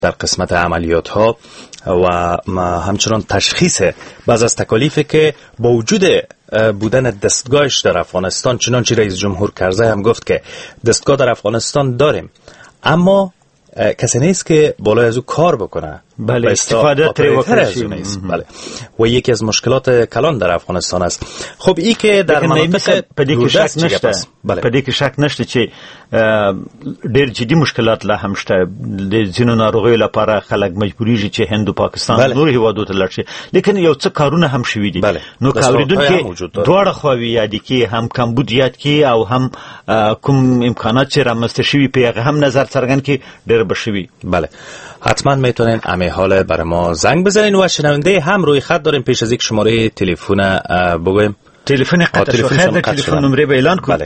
در قسمت عملیات ها و همچنان تشخیص بعض از تکالیفی که با وجود بودن دستگاهش در افغانستان، چنانچه رئیس جمهور کرزی هم گفت که دستگاه در افغانستان داریم اما کسی نیست که بالای از او کار بکنه. بله، استفاده از اون نیست. بله. و یکی از مشکلات کلان در افغانستان است. خب این که در مناطق پدې کې شک نشته، بله. پدې کې شک نشته چې ډېر جدي مشکلات لا هم شته. د ځینو ناروغیو لپاره خلک مجبوریږي چې هند او پاکستان نور هیوادو ته لاړ شي، لیکن یو څه کارونه هم شوي دي. نو کاوریدونکي دواړه خواوې یاد کړي، هم کمبود یاد کړي او هم کوم امکانات چې رامنځته شوي په هغه هم نظر څرګند کړي، ډېر به شوي. بله، حتما میتونین همه حال برای ما زنگ بزنین و شنونده هم روی خط داریم. پیش از یک شماره تلفن بگویم. تلفن قطع شو، خیر در تلفن نمره به اعلان کن.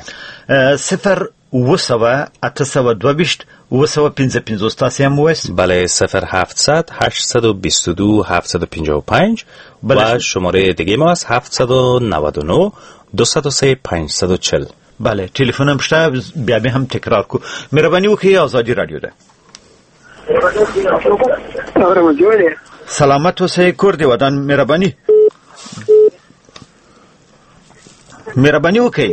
0 تاسی هم وست. بله، 0700 822 755 و شماره دیگه ما است 799 203 540. بله، تلفن هم شته، بیا به هم تکرار کو. مهربانی وکړئ، آزادی رادیو ده. سلامت اوسئ، کور دی ودان. مهرباني وکړئ.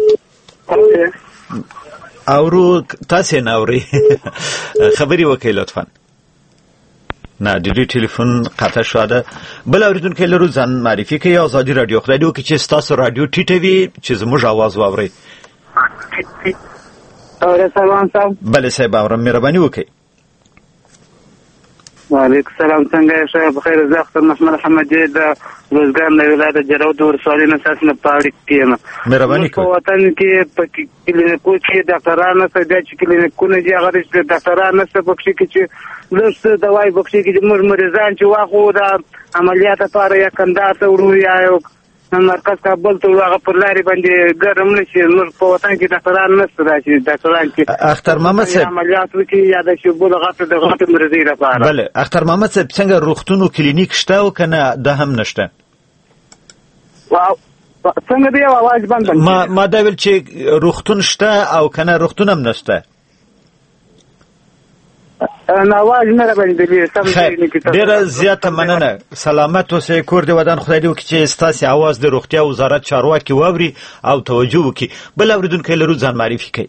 اورو تاسو نه اوري. خبري وکړئ لطفا. نه، د دې ټلیفون قطع شو ده. بل اوریدونکو لرو ځان معرفي کوي. آزادی رادیو خدای دې وکړي چې تاسو رادیو ټیټوي چې زموږ आवाज واوري. سلام صاحب. بله صاحب، اورم. مهرباني وکړئ. وعلیکم السلام. څنګه یې صاحب؟ بخیر. زه اختر محمد حمدی د روزګان د ولایت جرو د ورسوالۍ نه تاسو نه پاړی کېم. مهرباني کوئ. په وطن کې په کلینیکو کې ډاکټران نشته، بیا چې کلینیکونه دي هغه د ډاکټران نشته، پکې کې چې لږ دوايي پکې کې موږ مریضان چې واخو د عملیات لپاره یا کندهار ته وړو یا یو مرکز کابل ته هغه پر لارې باندې ګرم نشي. نور په وطن کې ډاکټران نشته، چې ډاکټران چې اختر محمد صاحب عملیات وکړي یا د شوبو د غټ مریضي لپاره. بله، اختر محمد صاحب څنګه روغتون او کلینیک شته او کنه ده هم نشته؟ څنګه دی आवाज بند؟ ما دا ویل چې روغتون شته او کنه روغتون هم نشته. نواز نه باندې سم دی. ډیره زیاته مننه. سلامت اوسئ، کور دې ودان. خدای دې وکړي چې ستاسو आवाज د روغتیا وزارت چارواکي واوري او توجه وکړي. بل اوریدونکو لرو ځان معرفي کړئ.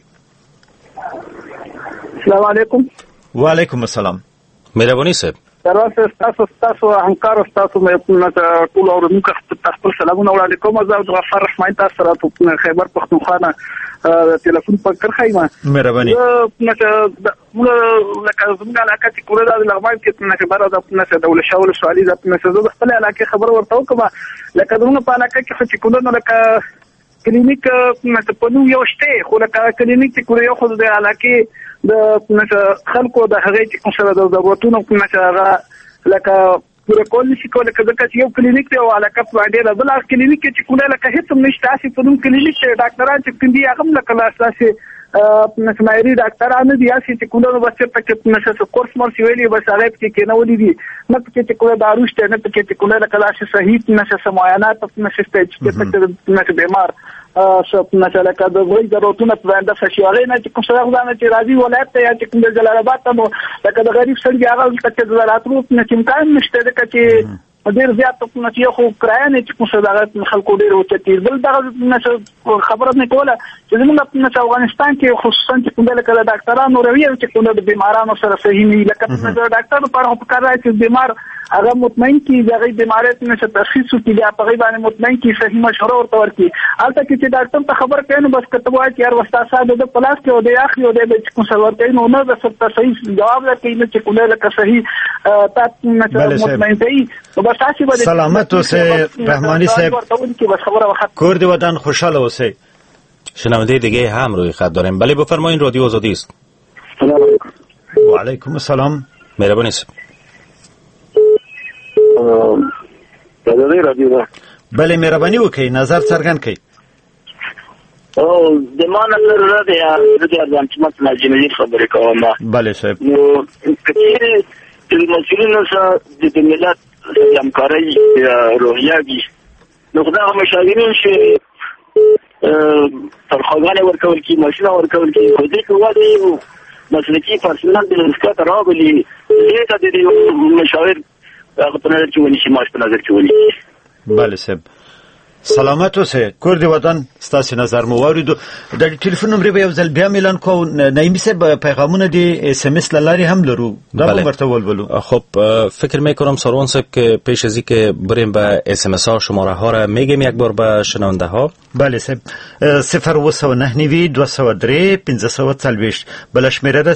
السلام علیکم. وعلیکم السلام. مهرباني صاحب. تاسو همکار تاسو مې ټول اوریدونکو خپل سلامونه وړاندې کوم. زه غفار رحماني تاسو سره په خیبر پختونخوا تلیفون پر کرخایما. مهرباني. موږ لکه زموږ علاقه چې کوله د لغمان کې چې بار د دولت شاول سوالي د د خپل علاقه خبر ورته وکم. لکه زموږ په علاقه کې چې کوله نو لکه کلینیک په نو یو شته، خو لکه کلینیک چې کوله یو خو د علاقه د خلکو د هغه چې کوم سره د ضرورتونو کوم هغه لکه پوره کول نشي کولای. کله چې یو کلینیک دی او علاقه په ډېر بل کلینیک چې کوله لکه هیڅ نشته، اسی په نوم کلینیک ته ډاکټران چې کوم دي هغه لکه اساسي نسمایري ډاکټرانو دي، اسی چې کوله بس چې نشه کورس مور ویلي بس هغه کې نه ولې دي، نه چې کوله داروشته، نه چې کوله لکه اساسي صحیح نشه معاینات نشه چې نشه بیمار نشه لکه د وای ضرورتونه په اند فشارې نه چې کوم څه غواړي چې راځي ولایت ته یا چې کوم د جلال آباد ته، نو لکه د غریب سړي هغه چې د راتلو نه امکان نشته چې ډېر زیات په نتیجه خو کرایه چې کوم څه د خلکو ډېر او تیر بل دغه خبره نه کوله چې زموږ په افغانستان کې خصوصا چې کوم لکه د ډاکټرانو رویه چې کوم د بیمارانو سره صحیح نه لکه د ډاکټر په اړه په کار راځي چې بیمار هغه مطمئن کی دغه بیماریت نشه تشخیص کی یا په غیبه مطمئن کی صحیح مشوره ورته ورکي. البته چې ډاکټر ته خبر کین بس کته وایي چې هر وستا ساده د پلاس کې او د اخري او د کوم څه ورته نو نه د صحیح جواب ورکړي نه چې کوله لکه صحیح تاسو نشه مطمئن دی. بس تاسو به سلامت اوسئ رحمانی صاحب، کور دی ودان خوشحال اوسئ. شنونده دیگه هم روی خط داریم. بله بفرمایید، رادیو آزادی است. و علیکم السلام. مهربانی صاحب. بله مهربانی وکړئ، نظر څرګند کړئ. او د ما نظر را دی د چې ما جنري خبرې کوم. بله صاحب. نو کثیر المسؤلین سره د ملت همکاري روحیه دي، نو خدای مشاورین شي ترخواګانې ورکول کی، ماشینه ورکول کی، خو دې کوي مسلکي پرسنل د رسکات راغلي دې ته د مشاور هغه په نظر کې ونیسي، ماش په نظر کې ونیسي. بله صاحب سلامت اوسئ. کور د وطن ستاسو نظر مو واوریدو. د ټلیفون نمبر به یو ځل بیا اعلان کوو. نایمی صاحب پیغامونه د اس ام اس لاری هم لرو، دا به ورته ولولو. خب فکر میکنم ساروان صاحب که پیش از اینکه بریم به اس ام اس ها شماره ها را میگیم یک بار به شنونده ها. بله صاحب 029 203 540 بل شمیره را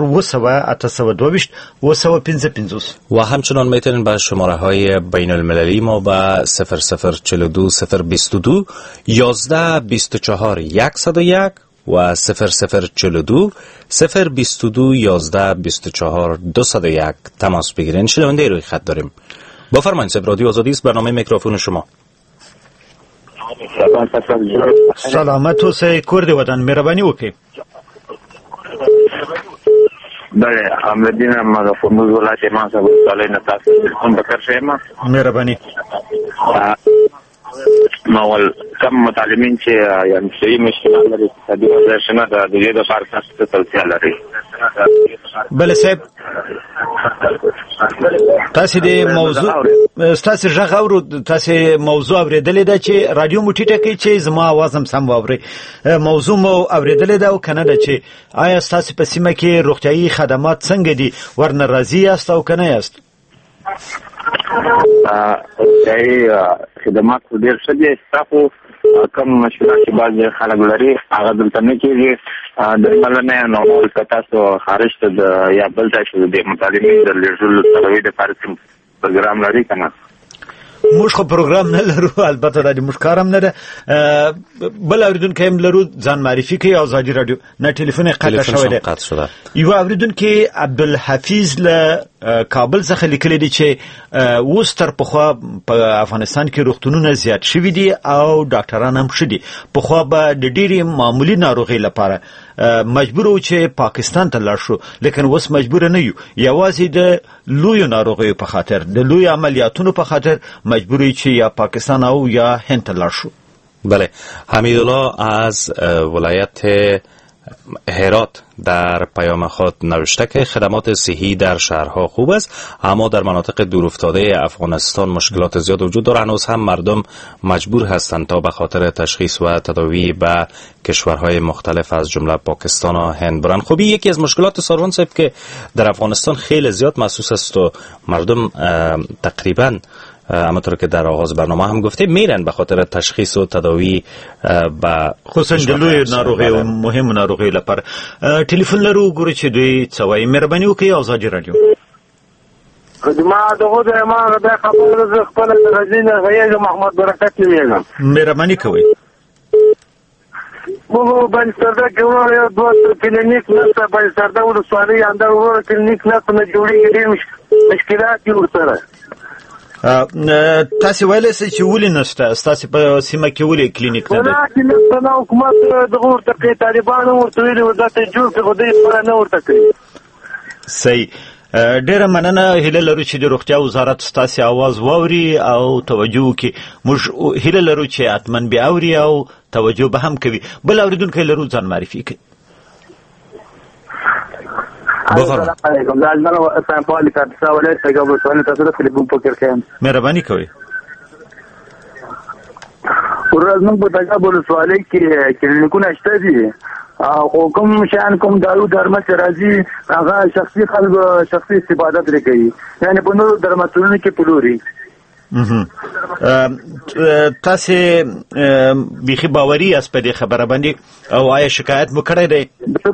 0 822 و همچنان میتونین به شماره های بین المللی ما به 0042 022 11 24 101 و 0042 022 11 24 201 تماس بگیرین. شنونده روی خط داریم. بفرمایید صاحب، رادیو آزادی است، برنامه میکروفون شما. سلامت اوسئ. کور د وطن مهرباني وکړئ. بله احمدین مغفور ولایت ما صاحب ولایت نه تاسو کوم بکر شیما مهرباني. ماول کم متعلمین چې یعنی صحیح مشکلات لري د دې شنه د دې د کار تاسو توصیه لري. بله صاحب تاسو د موضوع تاسو ژغ اورو، تاسو موضوع اوریدلې ده چې رادیو مو ټیټه کوي چې زما आवाज هم سم واوري. موضوع مو اوریدلې ده او کنه ده چې آیا تاسو په سیمه کې روغتيایي خدمات څنګه دي، ورنه راضي یاست او کنه یاست؟ روغتيایي خدمات ډېر ښه دي. تاسو کم مشکلات چې بعض خلک لري هغه دلته نه کېږي. د ملنه نو تاسو خارج ته یا بل ځای ته د مطالعې د لېږلو سروي د فارسي پروګرام لري کنه. موږ خو پروګرام نه لرو، البته د موږ کارم نه ده. بل اوریدونکو هم لرو، ځان معرفي کوي. آزادي رادیو نه ټلیفون قطع شوی دی. یو اوریدونکو عبدالحفیظ له کابل څخه لیکلی دی چې اوس تر پخوا په افغانستان کې روغتونونه زیات شوي دي او ډاکټران هم ښه دي. پخوا به د ډېرې معمولي ناروغۍ لپاره مجبور و چې پاکستان ته لاړ شو، لیکن اوس مجبور نه یو. یوازې د لویو ناروغیو په خاطر، د لوی عملیاتونو په خاطر مجبور یو چې یا پاکستان او یا هند ته لاړ شو. بله حمیدالله از ولایت هرات در پیام خود نوشته که خدمات صحی در شهرها خوب است، اما در مناطق دورافتاده افغانستان مشکلات زیاد وجود دارد. هنوز هم مردم مجبور هستند تا به خاطر تشخیص و تداوی به کشورهای مختلف از جمله پاکستان و هند برند. خب یکی از مشکلات ساروان صاحب که در افغانستان خیلی زیاد محسوس است و مردم تقریبا همونطور که در آغاز برنامه هم گفته میرن به خاطر تشخیص و تداوی با خصوصا دلوی ناروغی و مهم ناروغی لپاره. ټلیفون لرو ګورو چې دوی څه وایي. مهرباني وکړئ. آزادي رادیو ما دغه د ما د خبرو ز خپل رزینه غیږ محمد برکت لیږم. مهرباني کوئ. مو بل سره جوړ یو دوه کلینیک نه بل سره ولسوالۍ انده ور کلینیک نه جوړیږي، مشکلات دي ورسره. تاسو ویلې چې ولې نشته تاسو په سیمه کې ولې کلینیک نه ده؟ ولې نه حکومت دغه ورته کوي، طالبانو ورته ویلي ورته جوړ کړي، خو دوی نه ورته کوي. صحیح. ډیره مننه. هیله لرو چې د روغتیا وزارت ستاسو आवाज واوري او توجه وکړي. موږ هیله لرو چې اتمن به اوري او توجه به هم کوي. بل اوریدونکو لرو، ځان معرفي کړئ. مهرباني کوئ. ورځ موږ په دغه ولسوالۍ کې کلینیکونه شته دي او کوم شان کوم دارو درمل چې راځي هغه شخصي خلکو شخصي استفاده ترې کوي، یعنی په نورو درملتونونو کې پلوري. تاسو بیخي باوري یاست په دې خبره باندې او آیا شکایت مو کړی دی؟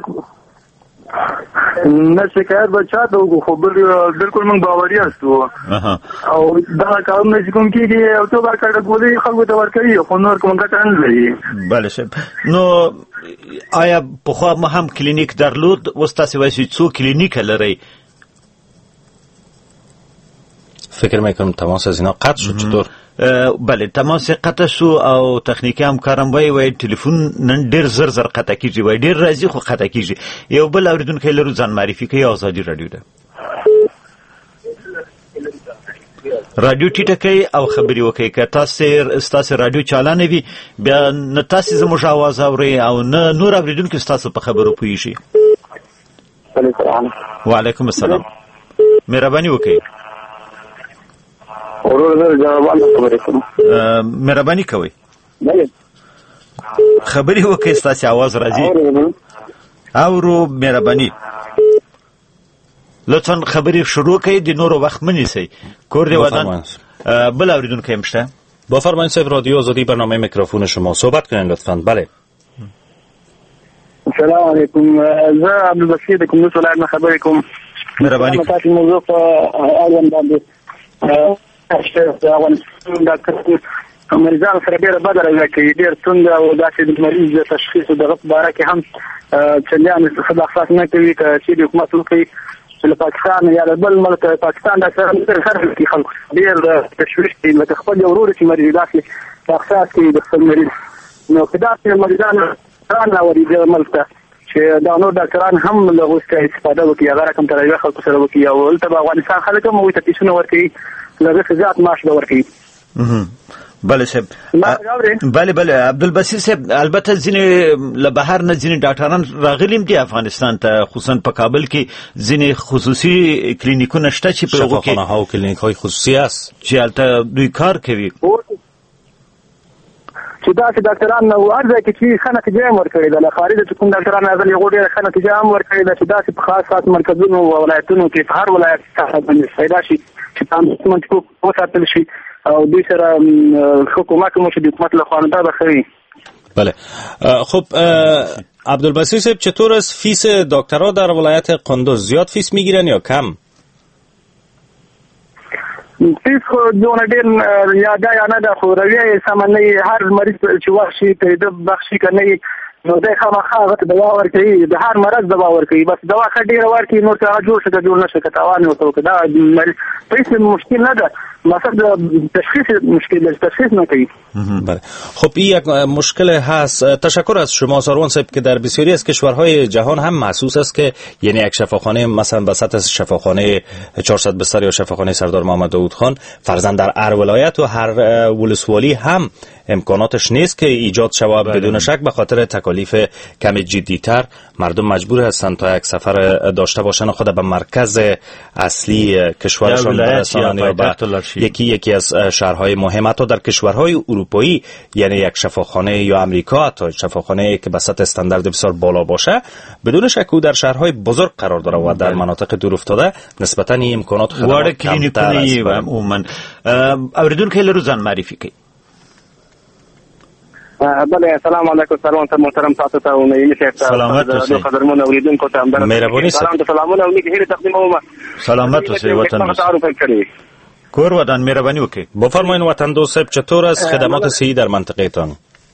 نه شکایت بچا ته خو بالکل موږ باوري یاستو او دا کارونه چې کوم کېږي او ته به کړه ګولې خلکو ته ورکوي، خو نور کوم ګټه نه لري. بله صاحب. نو آیا پخوا ما هم کلینیک درلود، اوس تاسو وایئ چې څو کلینیک لرئ؟ فکر میکنم تماس از اینا قطع شد. چطور؟ بله تماس قطع شو او تخنیکی همکارم وای تلیفون نن ډیر زر قطع کیږي، وای ډیر راځي خو قطع کیږي. یو بل اوریدونکو لرو، ځان معرفي کوي. آزادي رادیو ده. رادیو ټیټه کوي او خبري وکړي. که تاسو رادیو چالانه وي بیا نه تاسو زموږ आवाज اوري او نه نور اوریدونکو تاسو په خبرو پوهیږي. السلام. وعلیکم السلام. مهرباني وکړئ. ورور جواب خبرې کوم. مهرباني کوئ. بله خبرې وکړئ، ستاسو आवाज راځي. اورو مهرباني. لطفا خبرې شروع کړئ، د نورو وخت منیسئ. کور دی ودان. بل اوریدونکی مشته. بفرمایید صاحب، رادیو آزادی، برنامه میکروفون شما، صحبت کنین لطفا. بله. السلام علیکم. زه عبدالبصیر کوم ولایت خبرې کوم. مهرباني. تاسو موضوع په اړه باندې ډاکټر مریضان سره ډېر بدره کوي، ډېر توند او داسې د مریض تشخیص دغه په اړه کې هم چندان څه احساس نه کوي چې حکومت وکړي له پاکستان یا بل ملک پاکستان د سره کې خلکو ډېر تشویش کوي، لکه خپل ورور چې مریض داسې احساس کوي د خپل مریض. نو که داسې مریضان راوړي د ملک ته چې دا نور ډاکټران هم له هغوی څخه استفاده وکړي، هغه رقم تر خلکو سره وکړي او هلته به افغانستان خلک هم هغوی ته پیسونه ورکوي، له هغه څخه زیات معاش به ورکوي. بله صاحب. بله عبدالبصیر صاحب، البته ځینې له بهر نه ځینې ډاکټران راغلي دي افغانستان ته، خصوصا په کابل کې ځینې خصوصي کلینیکونه شته چې په هغو کې شفاخانه‌ها او کلینیک‌های خصوصي است چې هلته دوی کار کوي. چې داسې ډاکټران هر ځای کې چې ښه نتیجه هم ورکړې ده، له خارجه چې کوم ډاکټران راغلي هغو ډېره ښه نتیجه هم ورکړې ده، چې داسې په خاص مرکزونو او ولایتونو کې په هر ولایت باندې پیدا شي چې تامینات وساتل شي او دوی سره حکومت مو چې د حکومت له خوا نه دا بخوي. بله. خب عبدالبصیر صاحب، چطور است فیس دکترها در ولایت قندوز؟ زیاد فیس میگیرن یا کم؟ فیس خو دونه ډېر یا دا یا نه ده، خو رویه یې سمه نه وي. هر مریض چې ورشي ته یې بخشي که نه وي نو دی خامخا هغه ته دوا ورکوي، د هر مرض دوا ورکوي، بس دوا ښه ډېره ورکوي، نور که هغه جوړ شي که جوړ نه شي که تاوان یې ورته وکړي. دا مریض فیس مشکل نه ده، مقصد تشخیص مشکل ده، تشخیص نکنی. بله. خب این یک مشکل هست. تشکر از شما ساروان صاحب که در بسیاری از کشورهای جهان هم محسوس است که یعنی یک شفاخانه مثلا بسط از شفاخانه 400 بستر یا شفاخانه سردار محمد داود خان فرضاً در هر ولایت و هر ولسوالی هم امکاناتش نیست که ایجاد شود. بدون شک به خاطر تکالیف کمی جدی‌تر مردم مجبور هستند تا یک سفر داشته باشند و خود به مرکز اصلی کشورشان برسانند یا به یکی از شهرهای مهم. حتی در کشورهای اروپایی یعنی یک شفاخانه یا امریکا تا شفاخانه که به سطح استاندارد بسیار بالا باشه بدون شک او در شهرهای بزرگ قرار داره و در مناطق دور افتاده نسبتا این امکانات خدمات کمتر است. عموما اوریدون که لروزان معرفی کی. بله سلام علیکم. سلام محترم تاسو ته او نه یې سلامت اوسئ. قدرمن اوریدونکو ته مهرباني سلام سلامونه او نیک هیله تقدیموم. سلامت اوسئ وطن دوست. کور ودان مهربانی وکړئ. بفرمایید وطن دوست صاحب، چطور است خدمات صحی در منطقه تان؟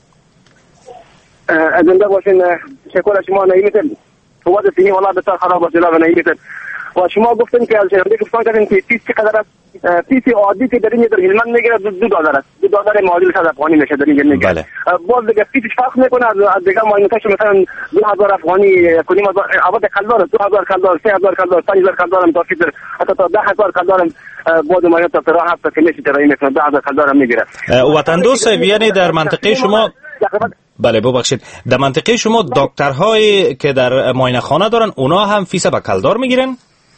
زنده باشین. شکر از شما. نایمیتر وضع صحی والله بسیار خراب است جناب نایمیتر. و شما گفتن که از شهرداری گفتن کردین که فیس چقدر است؟ فیس عادی که در اینجا در هلمند میگیره $2 است. $2 معادل 100 افغانی میشه در اینجا میگیره. باز دیگه فیسش فرق میکنه از دیگه ماینتاش مثلا 2000 افغانی کنیم عوض کلدار 2000 کلدار 3000 کلدار 5000 کلدار هم تافی در حتی تا 10000 کلدار هم باز ماینت تا راه هست که میشه ترایی میکنه 10000 کلدار هم میگیره. وطن دوست یعنی در منطقه شما بله ببخشید در منطقه شما دکترهایی که در معاینه خانه دارن اونا هم فیس به کلدار میگیرن؟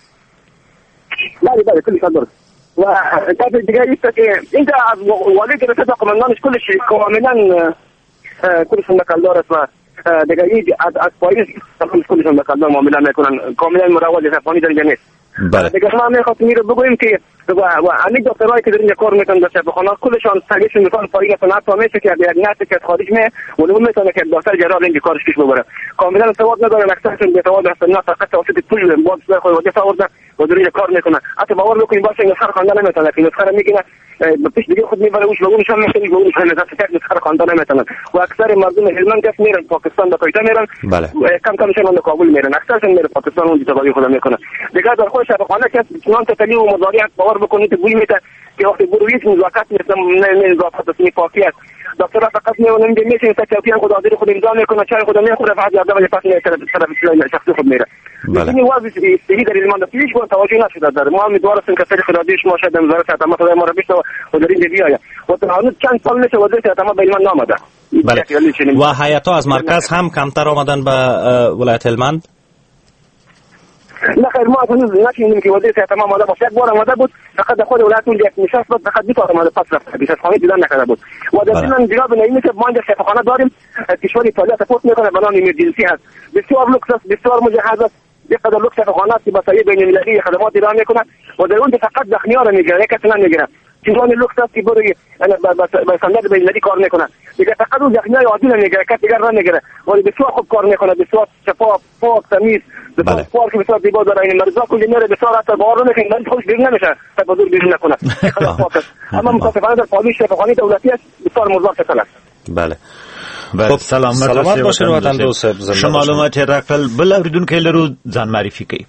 بله کلی کلدار. و طرف دیگه است که اینجا از والی که رسید قماندانش کلش کاملا کلشون کلدار است و دیگه از پاییز کلشون کلدار معامله میکنن، کاملا مروج افغانی در اینجا نیست. بله. دیگه ما میخواستیم این رو بگوییم که و همین دکترایی که در اینجا کار میکنن در شفاخانه کلشان سگیشون میکنن پایین صنعت تا میشه که یک نفسی که خارج میه ولو میتونه که دکتر جراح اینجا کارش پیش ببره. کاملا سواد ندارن، اکثرشون بی‌سواد هستن، نه فقط واسه پول باز در خود سواد و در اینجا کار میکنن. حتی باور بکنید باشه نسخه خواندن نمیتونه که نسخه میگیره پیش دیگه خود میبره اوش و اونش هم میشه و اونش هم نسخه خواندن نمیتونه و اکثر مردم هلمند کس میرن پاکستان به کویتا میرن. بله. کم کمشون به کابل میرن، اکثرشون میره پاکستان اونجا تبعی خود میکنه. دیگه در خود شفاخانه که چنان تکلیف و مزاریات باور بکنید که بوی میته که وقتی برویت نزاکت نیست نه نزاکت است، پاکی است. دکتر فقط میونه میشه که چاپیان خود حاضر خود امضا میکنه، چای خود میخوره بعد یاد ولی پس میشه طرف شخصی خود میره. این وضع صحیح در ایمان پیش بود توجه نشده در ما امیدوارم که سری خدادیش ما شاید وزارت خدمات خدای ما رو بیشتر و در اینجا بیاید و تا هنوز چند سال میشه وزارت خدمات به ایمان نامده. بله. و هیئت‌ها از مرکز هم کمتر آمدن به ولایت هلمند؟ نه خیر ما نشینیم که وزیر صحت ما آماده باشه. یک بار آماده بود فقط خود ولایت اون یک نشست بود فقط 2 تا آماده پس رفت بیشترخانه دیدن نکرده بود. و در ضمن جناب نعیمی که ما اینجا شفاخانه داریم کشور ایتالیا سپورت میکنه به نام ایمرجنسی هست، بسیار لوکس است، بسیار مجهز است، بقدر لوکس شفاخانه است که با سایه بین‌المللی خدمات ارائه میکنه و در اون فقط زخمی‌ها را میگیره، کسی نمیگیره. چیزان لوکس است که برای با سنداد بین‌المللی کار میکنه. دیگه فقط اون زخمی‌های عادی نمیگیره، کسی دیگر نمیگیره. ولی بسیار خوب کار میکنه، بسیار شفاف، پاک، تمیز. بسیار پاک، بسیار زیبا داره. این مریضا کلی میره بسیار اثر باور نمیکنه، مریض خودش بیرون نمیشه، تا بزرگ بیرون نکنه. اما متاسفانه در پالیش شفاخانه دولتی است بسیار مرزا کسل است. بله. خب سلامت باشین وطن دوست. شما معلومات راکل بل اوریدونکو لرو ځان معرفي کړئ.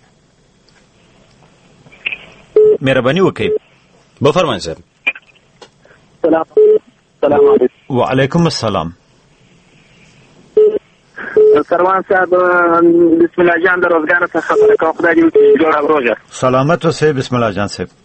مهرباني وکړئ. بفرمایئ صاحب. سلام علیکم. وعلیکم السلام. سروان صاحب بسم الله جان در روزګار څخه خبره کوم. خدای دې وکړي جوړ ابروزه. سلامت اوسئ. بسم الله جان صاحب.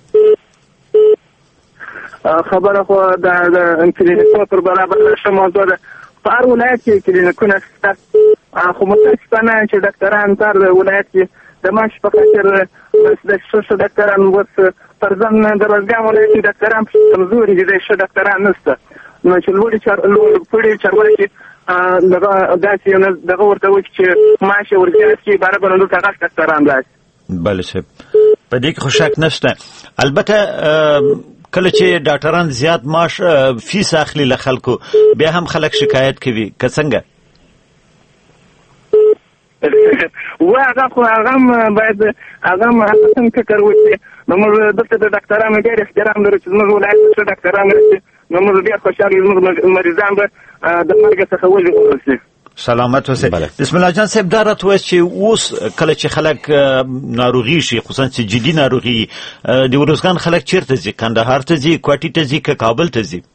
خبره خو د کلینیکونو پر برابر موضوع ده. په هر ولایت کې کلینیکونه شته، خو متاسفانه چې ډاکټران تر ولایت کې د معاش په خاطر د ښه ډاکټران اوس پر ځان د روزګان ولایت کې ډاکټران کمزوري دي، ښه ډاکټران نشته. نو چې لوړې چارواکي داسې یو دغه ورته وکړي چې معاش یې ورزیات کړي، برابر دلته هغه ډاکټران راشي. بله صاحب، په دې کې خو شک نشته. البته کله چې ډاکټران زیات معاش فیس اخلي له خلکو بیا هم خلک شکایت کوي که څنګه؟ و هغه باید هغه هم فکر وکړي. نو موږ دلته د ډاکټرانو ډېر احترام لرو چې زموږ ولایت ښه ډاکټران راشي، نو موږ ډېر خوشحاله یو. زموږ مریضان به د مرګ څخه وژغورل شي. سلامت اوسئ. بسم الله جان صاحب، دا راته وایي چې اوس کله چې خلک ناروغي شي، خصوصا چې جدي ناروغي، د ورزګان خلک چیرته ځي؟ کندهار ته ځي، کوټې ته ځي که کابل ته ځي؟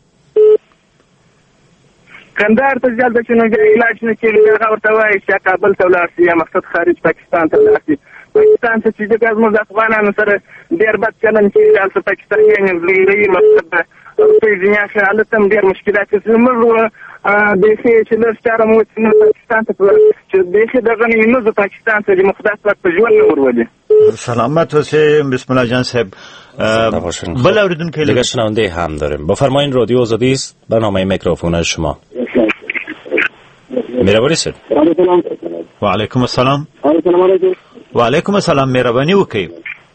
کندهار ته ځي، هلته چې نو علاج نه کېږي هغه ورته وایي چې کابل ته ولاړ شي یا مقصد خارج پاکستان ته ولاړ شي. پاکستان ته چې ځکه زموږ د افغانانو سره ډېر بد چلند کېږي، هلته پاکستانیان زلوي مقصد روپۍ ځینې اخلي، هلته هم ډېر مشکلات دي. زموږ بیخي چې لږ چاره مو وچې پاکستان ته چې بیخي دغه نه وي، نو زه پاکستان ته ځم، خدای پاک په ژوند نه ورولي. سلامت اوسئ. بسم الله جان صاحب. بل اوریدونکی دیگه شنونده هم داریم. بفرمایین. رادیو آزادی است، برنامه میکروفون شما. مهربانی سر. و علیکم السلام. و علیکم السلام. مهربانی وکړئ.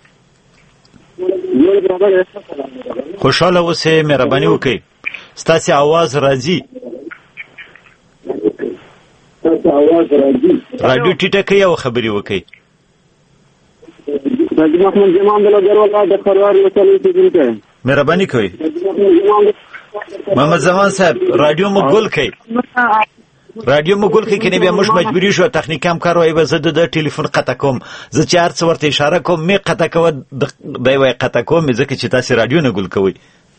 خوشاله اوسئ. مهربانی وکړئ. ستاسې आवाज راځي. رادیو ټیټه کړئ او خبرې وکړئ. مهرباني کوئ. محمد زمان صاحب رادیو مو ګل کړئ. رادیو مو ګل کړئ، کنه بیا موږ مجبوري شو تخنیک هم کار وایي، زه د ټلیفون قطع کوم. زه چې هر څه ورته اشاره کوم می قطع کوه، دی وایي قطع کوم، ځکه چې تاسې رادیو نه ګل کوئ.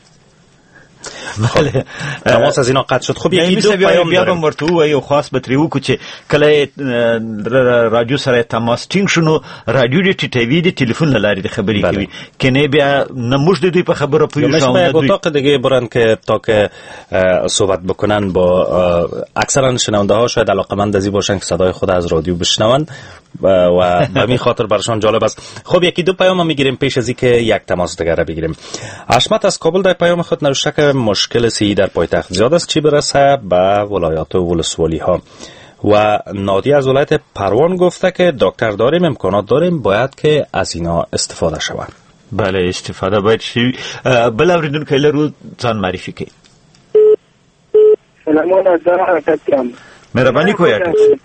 بله. تماس از اینا قطع شد. خب یکی دو پیام بیا به مرتو و یو خاص به تریو کو چې کله رادیو سره تماس ټینګ شونو، رادیو دې ټیټوي، د ټلیفون لارې د خبرې کوي، کنه بیا نموش دوی په خبره پوي شو. مثلا اتاق دیگه برن که تا که صحبت بکنن با اکثرا شنونده ها شاید علاقمند ازی باشن که صدای خود از رادیو بشنون و به می خاطر برشان جالب است. خب یکی دو پیام میگیریم پیش از اینکه یک تماس دیگر را بگیریم. حشمت از کابل در پیام خود نوشته که مشکل صحی در پایتخت زیاد است چی برسه به ولایات و ولسوالی ها. و نادی از ولایت پروان گفته که دکتر داریم، امکانات داریم، باید که از اینا استفاده شود. بله استفاده باید شي. بل اوریدونکی لرو ځان معرفي کړئ. سلامونه زه مهرباني کوئ.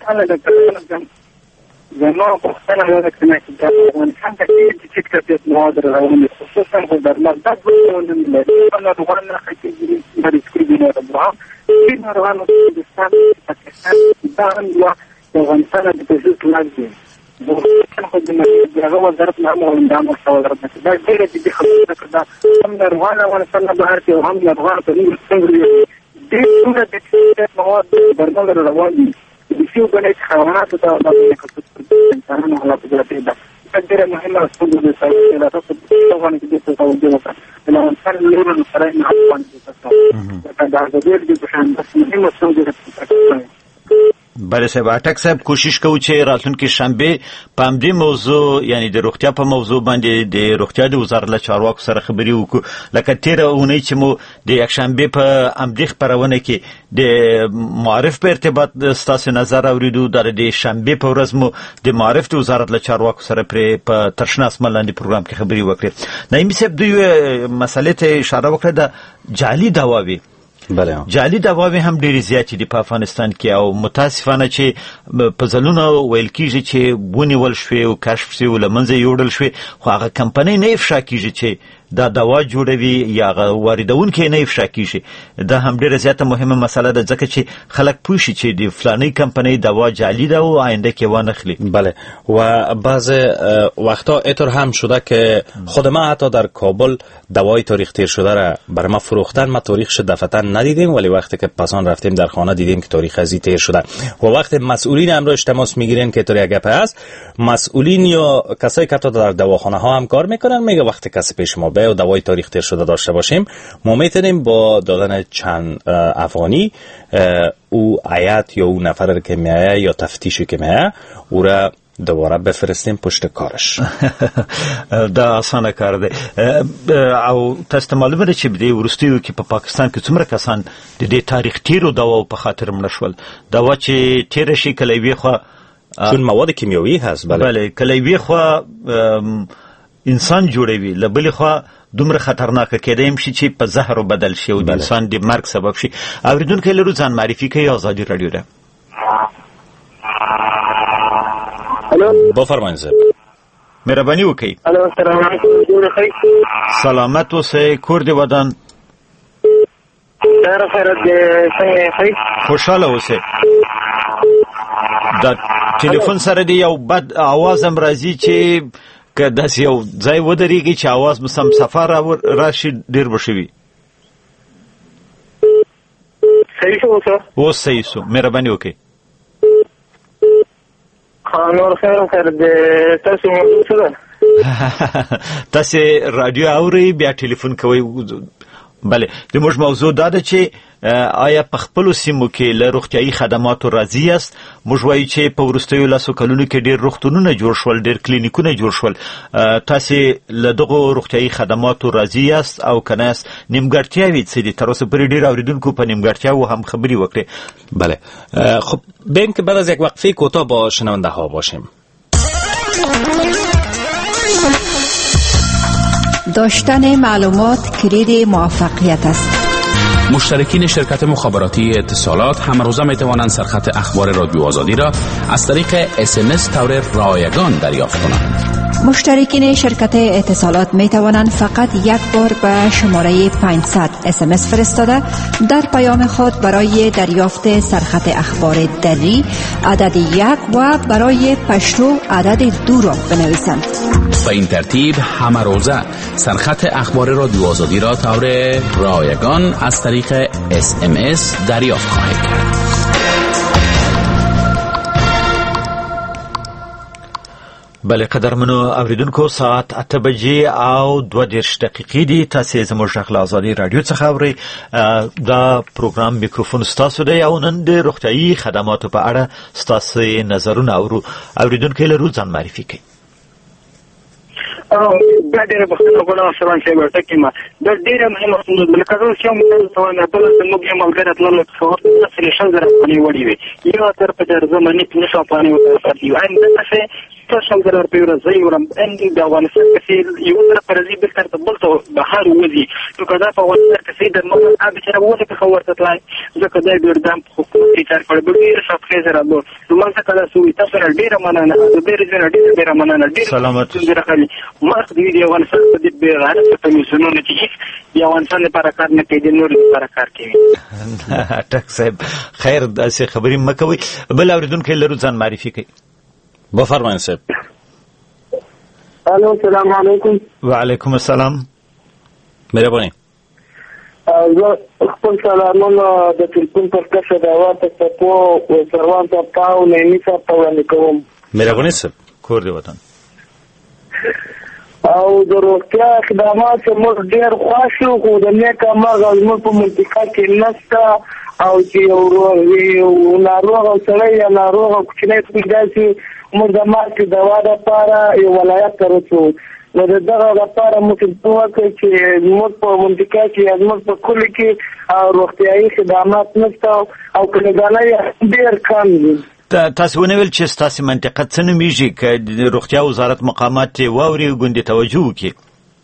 زما پوښتنه دا ده چې د افغانستان د ټیټ کیفیت مواد راوړل خصوصا په درملتون باندې د ناروغانو خطرګي مریض کېږي نو د ناروغانو د پاکستان دا هم د افغانستان د پوزیشن لاندې د خو د هغه وزارت نه مو د امر څو درته دا ډېر دي خبره ده هم ناروغانو افغانستان نه بهر کې هم ناروغانو په دې څنګه دي څنګه د ټیټ مواد درمل راوړل بسیو بلای حیوانات ته د انسانانو حالات ګټي ده. ډېر مهمه ستونزه ده چې دا تاسو په افغان کې د څه وځي وکړه. د افغانستان لوري سره نه افغان دي تاسو. دا د دې د شان د مهمه ستونزه ده. بله صاحب اټک صاحب کوشش کوو چې راتلونکي شنبه په همدې موضوع یعنی د روغتیا په موضوع باندې د روغتیا د وزارت له چارواکو سره خبرې وکړو لکه تیره اونۍ چې مو د یک شنبه په همدې خپرونه کې د معارف په ارتباط ستاسو نظر اوریدو د شنبه په ورځ مو د معارف د وزارت له چارواکو سره په ترشنا اسمه لاندې پروګرام کې خبرې وکړې. نعیم صاحب دوی مسلې ته اشاره وکړه د جعلي دواوی. بله جعلي دواوی هم ډېرې زیاتې دي په افغانستان کې او متاسفانه چې په ځلونو ویل کېږي چې ونیول شوې او کشف شوې او له منځه یوړل شوې خو هغه کمپنۍ نه افشا کېږي چې دا دوا جوړوي یا هغه واردونکي نه افشا کېږي. دا هم ډېره زیاته مهمه مسله ده ځکه چې خلک پوه شي چې د فلانۍ کمپنۍ دوا جعلي ده و آینده کې وانخلي. بله و بعض وقتا اینطور هم شده که خود ما حتی در کابل دوای تاریخ تیر شده را بر ما فروختن، ما تاریخش دفعتا ندیدیم ولی وقتی که پسان رفتیم در خانه دیدیم که تاریخ ازی تیر شده و وقتی مسئولین امروز تماس میگیرن که طوری گپ است، مسئولین یا کسایی که در دواخانه ها هم کار میکنن میگه وقتی کسی پیش ما و دوای تاریخ تیر شده داشته باشیم ما میتونیم با دادن چند افغانی او عیات یا او نفر که میایه یا تفتیشی که میایه او را دوباره بفرستیم پشت کارش. دا آسانه کار دی او تاسو معلومه ده چې د ورستیو کې په پاکستان کې څومره کسان د دې تاریخ تیرو دواو په خاطر مړه شول. دوا چې تیر شي کله وی خو چون مواد کیمیاوي هست. بله کله وی خو انسان جوړوي لبل خو دومره خطرناک کېدایم شي چې په زهر بدل شي او د انسان د مرګ سبب شي. اوریدونکو لرو ځان معرفي کوي آزادی رادیو ده. بفرمایئ صاحب. مهرباني وکړئ. الو السلام علیکم. سلامت اوسئ. کور دی ودان سره سره د څنګه خوشاله اوسئ. دا ټلیفون سره دی یو بد आवाज هم راځي چې که داسې یو ځای ودرېږي چې आवाज مسم سفر راشي ډېر به ښه وي. صحیح شو اوس صحیح شو. مهرباني وکړئ. نور خیر سره د تاسو موضوع څه ده؟ تاسو رادیو اورئ بیا ټلیفون کوئ. بله د موږ موضوع دا ده چې آیا په خپلو سیمو کې له روغتیایي خدماتو راضي یاست؟ موږ وایو چې په وروستیو لسو کلونو کې ډېر روغتونونه جوړ شول، ډېر کلینیکونه جوړ شول. تاسې له دغو روغتیایي خدماتو راضي یاست او که نه یاست؟ نیمګړتیاوې څه دي؟ تر اوسه پورې ډېر اورېدونکو په نیمګړتیاوو هم خبرې وکړې. بله خب بیم که بعد از یک وقفه کوتاه با شنونده ها باشیم. داشتن معلومات کلید موفقیت است. مشترکین شرکت مخابراتی اتصالات همروزه می توانند سرخط اخبار رادیو آزادی را از طریق SMS طور رایگان دریافت کنند. مشترکین شرکت اتصالات می توانند فقط یک بار به شماره 500 SMS فرستاده در پیام خود برای دریافت سرخط اخبار دری عدد 1 و برای پشتو عدد 2 را بنویسند. به این ترتیب همه روزه سرخط اخبار رادیو آزادی را طور رایگان از طریق SMS دریافت خواهید کرد. بله قدرمنو اوریدونکو ساعت 8 بجې او 22 دقیقې دي. تاسې زموږ غږ له آزادي رادیو څخه اورئ. دا پروګرام میکروفون ستاسو دی او نن د روغتیایي خدماتو په اړه ستاسو نظرونه اورو. اوریدونکو لرو ځان معرفي کړئ. دا ډېره بخښنه غواړم شروان صاحب ټکي ما دا ډېره مهمه لکه زه چې موږ ټول زموږ یو ملګری تللو څو سلیشن زره پنې وړي وي یو تر په در زمانه کې نشو پانې وته یو ان څه څه زره په ورځ یو رم ان د افغانستان کې یو تر په ځای بل تر بل ته بهر وځي نو کدا په افغانستان کې د موږ اب چې راوته په خبرته تلای ځکه دا ډېر دام حکومتي کار کړی به ډېر څه زره نو موږ څه کدا سوې تاسو ډېر مننه ډېر مننه ډېر سلامت ما دې دی افغانستان په دې بیره په میزونو کې دی افغانستان لپاره کار نه کوي د نور لپاره کار کوي. ټک صاحب خیر داسې خبرې مه کوئ. بل اوریدونکی لرو ځان معرفي کوي. بفرمایئ صاحب. الو السلام علیکم. وعلیکم السلام. مهرباني. زه خپل سلامونه د ټلیفون پر کښه دا ورته په سروان ته پاو نه میسه په وړاندې کوم. مهرباني صاحب. کور دی وطن. او د روغتیا خدمات موږ ډېر خوښ یو، خو د نیک عمل زموږ په منطقه کې نشته. او چې یو ناروغ او سړی یا ناروغ او کوچنی پیدا شي، موږ د ماسک دوا لپاره یو ولایت ته رسو. نو د دغه لپاره موږ څه وکړو چې زموږ په منطقه کې زموږ په کلي کې روغتیایي خدمات نشته او کلیګانې ډېر کم دي. تاسو ونیول چې ستاسو منطقه څه نومیږي که د روغتیا وزارت مقامات واوري او ګوندې توجه وکړي؟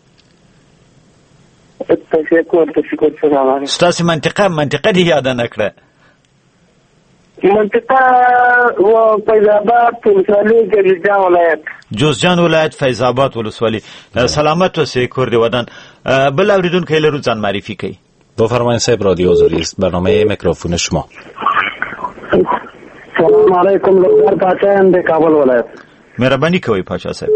تشکر. ستاسو منطقه دې یاد نه کړه؟ منطقه و فیض آباد ولسوالي جوزجان ولایت. جوزجان ولایت فیض آباد ولسوالی. سلامت اوسئ کورد ودان. بل اوریدونکی لرو ځان معرفي کړئ. بفرمایید صاحب، رادیو آزادی است، برنامه میکروفون شما. سلام علیکم، لوگر پاچا ام د کابل ولایت. مهرباني کوئ پاچا صاحب.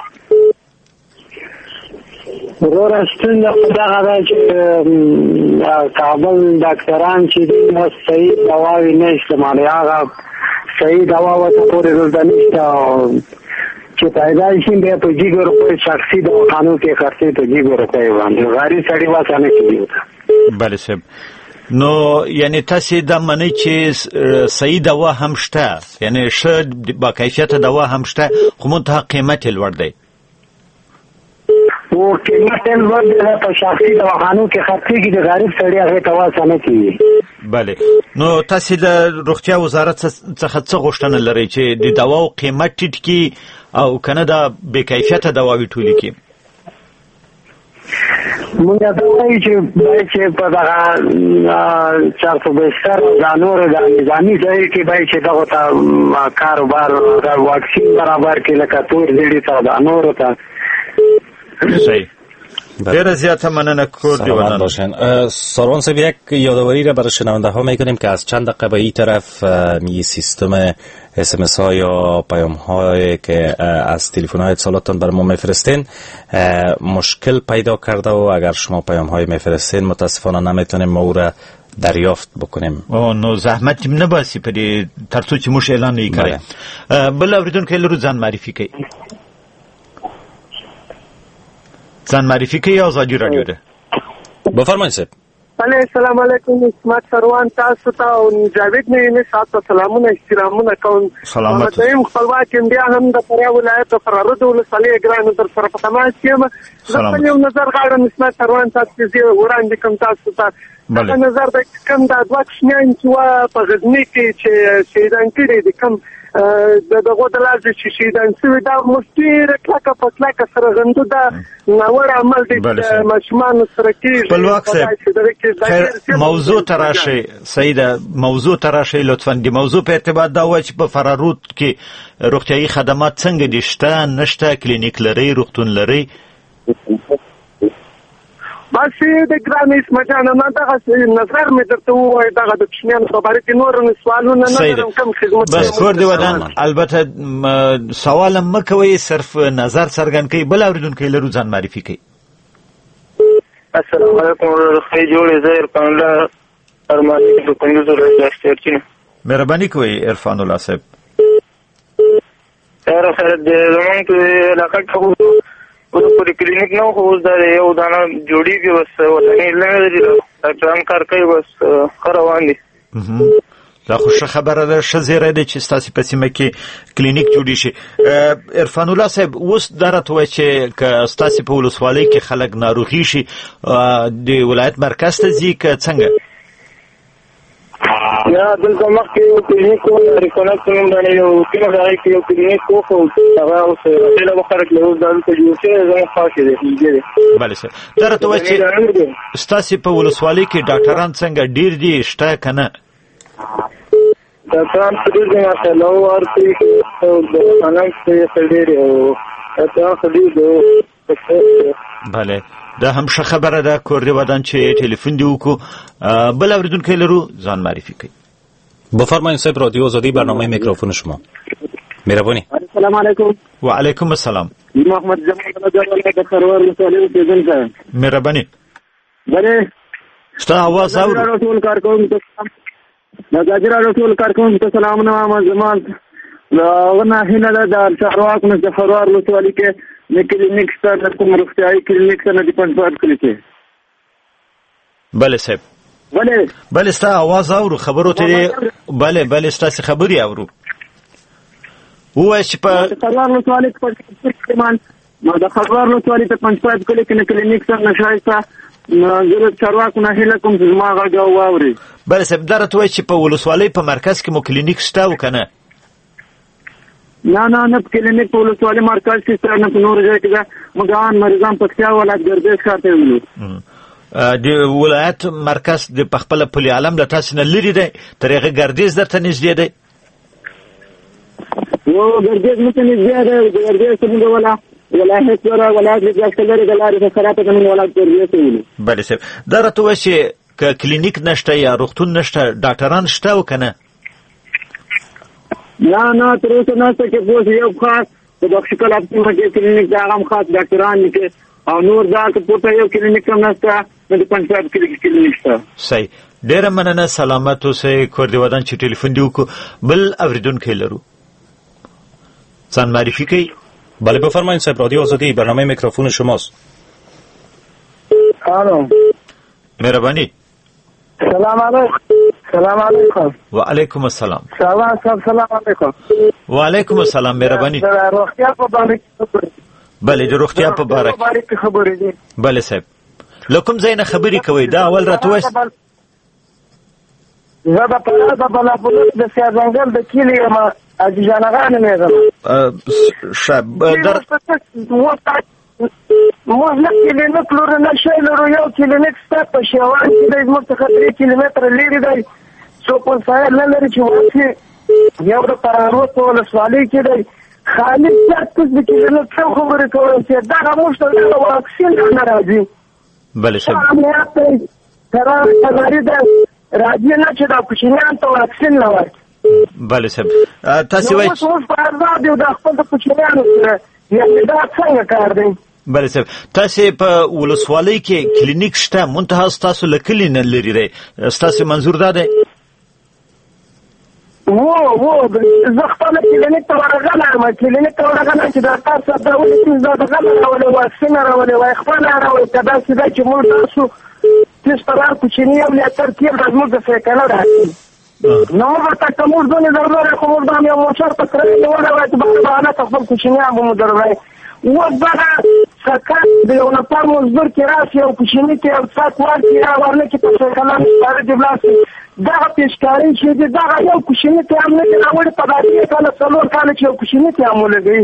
ورور ستون دغه دا چې کابل ډاکټران چې دي صحیح دواوې نه استعمالوي، هغه صحیح دوا ورته پورې دلته نشته چې پیدا شي بیا په جیګو روپۍ شخصي دواخانو کې خرڅوي، په جیګو روپۍ باندې غریب سړي واسه نه کېږي. بله صاحب، نو یعنی تاسې دا منئ چې صحیح دوا هم شته، یعنی ښه با کیفیته دوا هم شته، خو منتها قیمت یې لوړ دی. و قیمت یې لوړ دی، په شخصي دواخانو کې خرڅېږي، د غریب سړي هغې ته واسه نه کېږي. بله، نو تاسې د روغتیا وزارت څخه څه غوښتنه لرئ چې د دواو قیمت ټیټ کړي او که نه دا بې کیفیته دواوې ټولې کړي؟ مونږ دا وایو چې په دغه چارسو بستر دا نور د نظامي ځای کې باید چې دغو ته کاروبار واکسین برابر کړي، لکه تور زیړي ته دا نورو ته. صحیح، ډیره زیاده مننه کورد ودان. باشین ساروان صاحب، یک یادآوری را برای شنونده ها میکنیم که از چند دقیقه به این طرف می سیستم SMS ها یا پیام هایی که از تلفن های اتصالاتتان برای ما میفرستین مشکل پیدا کرده و اگر شما پیام های میفرستین متاسفانه نمیتونیم ما او را دریافت بکنیم. نو زحمت نباسی پدی ترڅو چې موږ اعلان نه کړی. بل اوریدونکو لرو ځان معرفي کوي. ځان معرفي کوي آزادی رادیو ده. بفرمایید صاحب. السلام علیکم، اسمت سروان تاسو ته او جاوید نه تاسو سلامونه احترامونه کوم. سلامت. زه خپلواک انډیا هم د فراه ولایت د فراه ولسوالۍ ګران در سره په تماس یم. زه یو نظر غواړم اسمت سروان تاسو چې وړاندې کوم تاسو ته. بله. نظر د کوم د دوه کښنیان چې په غزنی کې چې شهیدان کړي دي، کوم دغه د لازم چې شهیدان شوي دا مستیر کلکه په کلکه سره غندو دا ناوړه عمل دی چې ماشومان سره کېږي. خپلواک صاحب، موضوع تراشي سیده، موضوع تراشي لطفا. د موضوع په ارتباط دا و چې په فرارود کې روغتیایي خدمات څنګه دي، شته نشته، کلینیک لري، روغتون لري؟ بس د ګران اسمت جان نه دغه نظر مې درته ووایي، دغه د کښنیانو په باره کې نور سوالونه نه لرم، کوم خدمت بس کور دی ودان. البته سوال مه کوئ، صرف نظر څرګند کړئ. بل اورېدونکی لرو ځان معرفي کړئ. السلام علیکم، ښې جوړې، زه عرفان الله ارماني د کندوز ولایت چرچینه. مهرباني کوئ عرفان الله صاحب. خیر خیر، زمونږ په علاقه کې پورې کلینیک نه خو اوس دا یو دانه جوړېږي، بس وطني نه لري، ډاکټران کار کوي، بس ښه روان دي. دا خو ښه خبره ده، ښه زیری دی چې ستاسې په سیمه کې کلینیک جوړې شي. عرفان الله صاحب، اوس دا راته وایي چې که ستاسې په ولسوالۍ کې خلک ناروغي شي د ولایت مرکز ته ځي که څنګه؟ یا دلته مخکې یو کلینیک و، ریکونکټ نوم باندې یو سیمه د هغې کې یو کلینیک و، خو هغه اوس ټیله به خلک له اوس دا دلته جوړ شوی زموږ خوا کې دی، نږدې دی. بله صاحب، دا راته وایي چې ستاسې په ولسوالۍ کې ډاکټران څنګه ډېر دي، شته که نه؟ ډاکټران ښه ډېر دي ماشاءالله، ورته دواخانه کې ښه ډېر دي او ډاکټران ښه ډېر دي. بله، دا هم ښه خبره ده کور دی ودان چې ټلیفون دی وکړو. بل اورېدونکی لرو ځان معرفي کوي. بفرمایید صاحب، رادیو آزادی، برنامه میکروفون شما. مهربانی. السلام علیکم. و علیکم السلام. محمد جمال د سرور ولسوالۍ اوسېدونکی. مهرباني. بله، ستا आवाज اورو. ټول کارکوونکو ته د ګاجرا ټول کارکوونکو ته سلامونه وایم. زما هغه نه هیله ده د چارواکو نه د فرار ولسوالۍ کې نه کلینیک سره نه کوم روغتیايي کلینیک سره د پنځه کلی کې. بله صاحب بله ستا आवाज اورو خبرو ته. بله ستا څه خبري اورو. وای چې په خبر نو سوالې په ما د خبر نو سوالې په پنځه کلی کې نه کلینیک سره نشایسته زه چارواکو نه هیله کوم چې ما غږ واوري. بله صاحب درته وای چې په ولسوالۍ په مرکز کې مو کلینیک شته او کنه؟ نه کلینیک په ولسوالۍ مرکز کې شته نه، په نور ځای کې مګان مریضان پکتیا ولایت ګردیز ښار ته ویلو. د ولایت مرکز د پخپله پل عالم له تاسې نه لرې دی، تر هغه ګردیز درته نږدې دی؟ ګردیز مته نږدې دی، ګردیز ته موږ ولایت سره ولایت د ګاز لري د لارې په خرابه د ولایت ګردیز ته ویلو. بله صاحب دا راته وایي چې که کلینیک نشته یا روغتون نشته ډاکټران شته او که نه؟ نه تر اوسه نشته چې پوه شي یو خاص د بخشکل اپتیمه کې کلینیک د هغه هم خاص ډاکټران دي او نور دا که پورته یو کلینیک هم نشته نو د پنجاب کې کلینیک شته. صحیح، ډېره مننه، سلامت اوسئ. کور دې ودان چې ټلیفون دې وکړو. بل اورېدونکی لرو، ځان معرفي کوي. بله بفرمایید صاحب، رادیو آزادی، برنامه میکروفون شماست. الو مهربانی. سلام علیکم. و علیکم السلام. سلام علیکم. و علیکم السلام. مهربانی. روغتیا په باره کې. بله د روغتیا په باره کې خبرې دي. بله صاحب له کوم ځای نه خبرې کوئ؟ دا اول راته وایئ. زه د پلار د بلافلوس د سیاځنګل د کلي یم، حاجي جانغان نومېږم. موږ نه کلینیک لرو نه شی لرو. یو کلینیک شته په شیوان کې دی، زموږ څخه 3 کیلومتره لرې دی. څوک وسایل نه لري چې واکسین. یو د پرانوس په ولسوالۍ کې دی، خالي چاته د کلینیک څو خبرې کوي چې دغه موږ ته د واکسین نه راځي. بله صاحب تراري ده راځي نه چې دا کوچنیان ته واکسین نه ورکړي. بله صاحب تاسې وایي اوس په ازاد یو د خپل د کوچنیانو سره یعنې دا څنګه کار دی؟ بله صاحب تاسې په ولسوالۍ کې کلینیک شته، منتها ستاسو له کلي نه لرې دی، ستاسې منظور دا دی؟ زه خپله کلینیک ته ورغلی، کلینیک ته ورغلی چې ډاکټر صاحب دا ولې چې زه دغه راولې واکسین راولې وای خپله راولې که داسې ده چې موږ تاسو تېز قرار کوچني یم لیتر کېل دا زموږ د سایکله راځي. نو موږ ورته که موږ دونې ضروري خو موږ به هم یو موټر په سره نیولی وای چې بهانه ته خپل کوچنیان به مو ضروري. اوس دغه سرکار د یو نفر مزدور کې راشي یو کوچني کې یو څاک ورکړي یا ورنه کې په سایکله سپاره دې ولاړ شي. دغه پیشکاري چې دی دغه یو کوچني کې هم نه دي راوړي په داسې کاله 4 کاله چې یو کوچني کې هم ولګوي.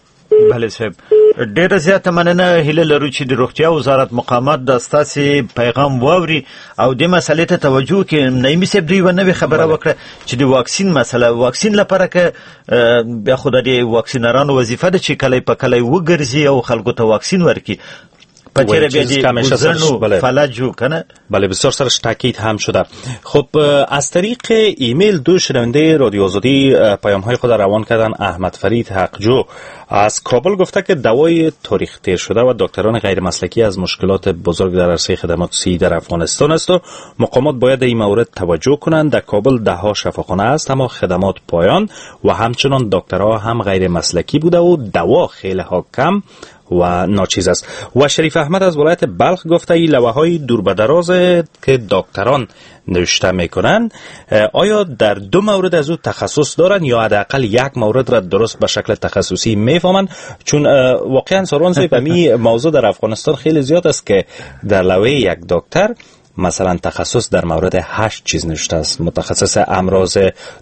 بله صاحب ډېره زیاته مننه. هیله لرو چې د روغتیا وزارت مقامات د ستاسې پیغام واوري او دې مسلې ته توجه وکړي. نعیمي صاحب دوی یوه نوې خبره وکړه چې د واکسین مسله، واکسین لپاره که بیا خو د دې واکسینرانو وظیفه ده چې کلی په کلی وګرځي او خلکو ته واکسین ورکړي. پچهره بیادی گذرن فلجو کنه. بله بسیار سرش تاکید هم شده. خب از طریق ایمیل دو شنونده رادیو آزادی پیام های خود روان کردن. احمد فرید حقجو از کابل گفته که دوای تاریخ تیر شده و دکتران غیر مسلکی از مشکلات بزرگ در عرصه خدمات صحی در افغانستان است و مقامات باید این مورد توجه کنند. در کابل 10 شفاخانه است اما خدمات پایان و همچنان دکترها هم غیر مسلکی بوده و دوا خیلی ها کم و ناچیز است. و شریف احمد از ولایت بلخ گفته این لوحه‌های دور به دراز که دکتران نوشته میکنن آیا در 2 مورد از او تخصص دارن یا حداقل 1 مورد را درست به شکل تخصصی میفهمن؟ چون واقعا سروان صاحب می موضوع در افغانستان خیلی زیاد است که در لوحه یک دکتر مثلا تخصص در مورد 8 چیز نوشته است. متخصص امراض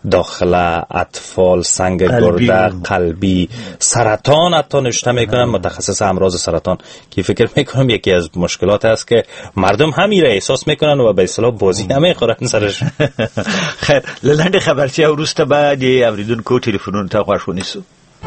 داخله، اطفال، سنگ گرده، قلبی، سرطان حتی نوشته میکنن. متخصص امراض سرطان که فکر میکنم یکی از مشکلات است که مردم همین را احساس میکنن و به اصطلاح بازی نمیخورن سرش. خیر لنډه خبرچه وروسته بعد اوریدونکو ټلیفونونو ته غوږ ونیسو.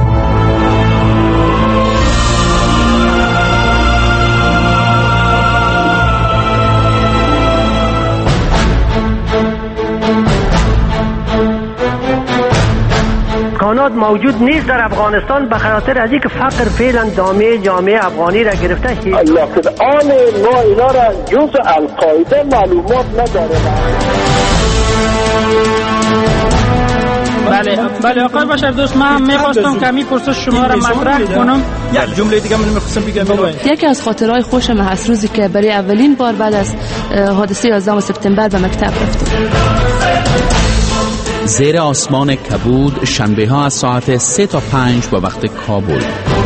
امکانات موجود نیست در افغانستان به خاطر از اینکه فقر فعلا دامه جامعه افغانی را گرفته. الان ما اینا را جز القاعده معلومات نداره. بله آقای بشر دوست، من می‌خواستم کمی پرسش شما را مطرح کنم. یک جمله دیگه من می‌خواستم بگم. یکی از خاطرهای خوشم هست روزی که برای اولین بار بعد از حادثه 11 سپتامبر به مکتب رفتم. زیر آسمان کبود، شنبه ها از ساعت 3 تا 5 به وقت کابل.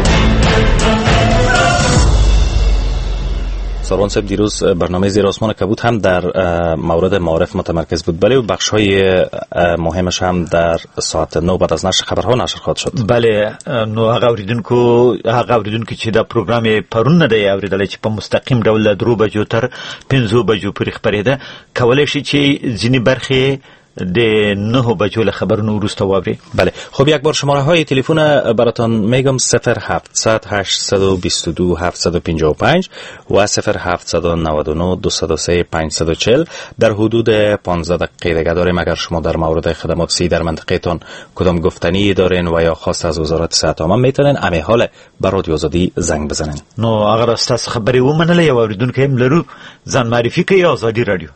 سروان صاحب، دیروز برنامه زیر آسمان کبود هم در مورد معارف متمرکز بود، بله، و بخش‌های مهمش هم در ساعت 9 بعد از نشر خبرها نشر خواهد شد. بله، نو هغه اوریدونکو چې دا پروګرام پرون نه دی اوریدلی چې په مستقیم ډول 2 بجو تر 5 بجو پورې خبرېده، کولی شي چې ځینې برخې د 9 بجو له خبرونو وروسته واوري. بله، خب یک بار شماره های تلفن براتون میگم: 0700 822 755 و 0799 203 540. در حدود 15 دقیقه دیگه داریم. اگر شما در مورد خدمات سی در منطقه تان کدام گفتنی دارین و یا خواست از وزارت صحت عامه میتونین همه حال به رادیو آزادی زنگ بزنین. نو اگر استاس خبري ومنله یا اوریدونکو هم لرو، ځان معرفي کوي. آزادی رادیو.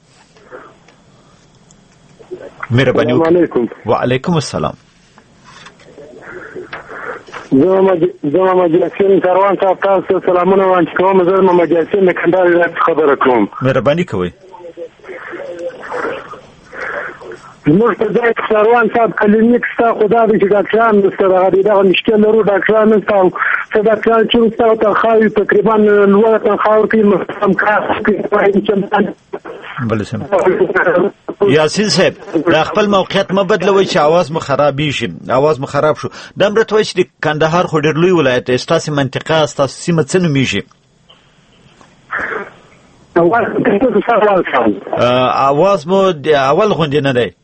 مهرباني وکړئ. وعلیکم السلام. زه محمد یاسین کاروان صاحب تاسو سلامونه وانه کوم. زه محمد یاسین د کندهار ولایت خبره کوم. مهرباني کوئ. زموږ په ځای کاروان صاحب کلینیک ستا خدا دې چې ډاکټران نشته، دغه مشکل لرو، ډاکټران نشته او څه ډاکټران چې نشته تنخواوې تقریبا لوړه تنخوا ورکوي، محکم کار کوي. بله سم. یاسین صاحب، د خپل موقعیت مه بدلوئ چې اواز مو خرابې شي. اواز مو خراب شو. دا هم راته وایي چې د کندهار خو ډېر لوی ولایت دی، ستاسې منطقه ستاسو سیمه څه نومیږي؟ اواز مو د اول غوندې نه دی.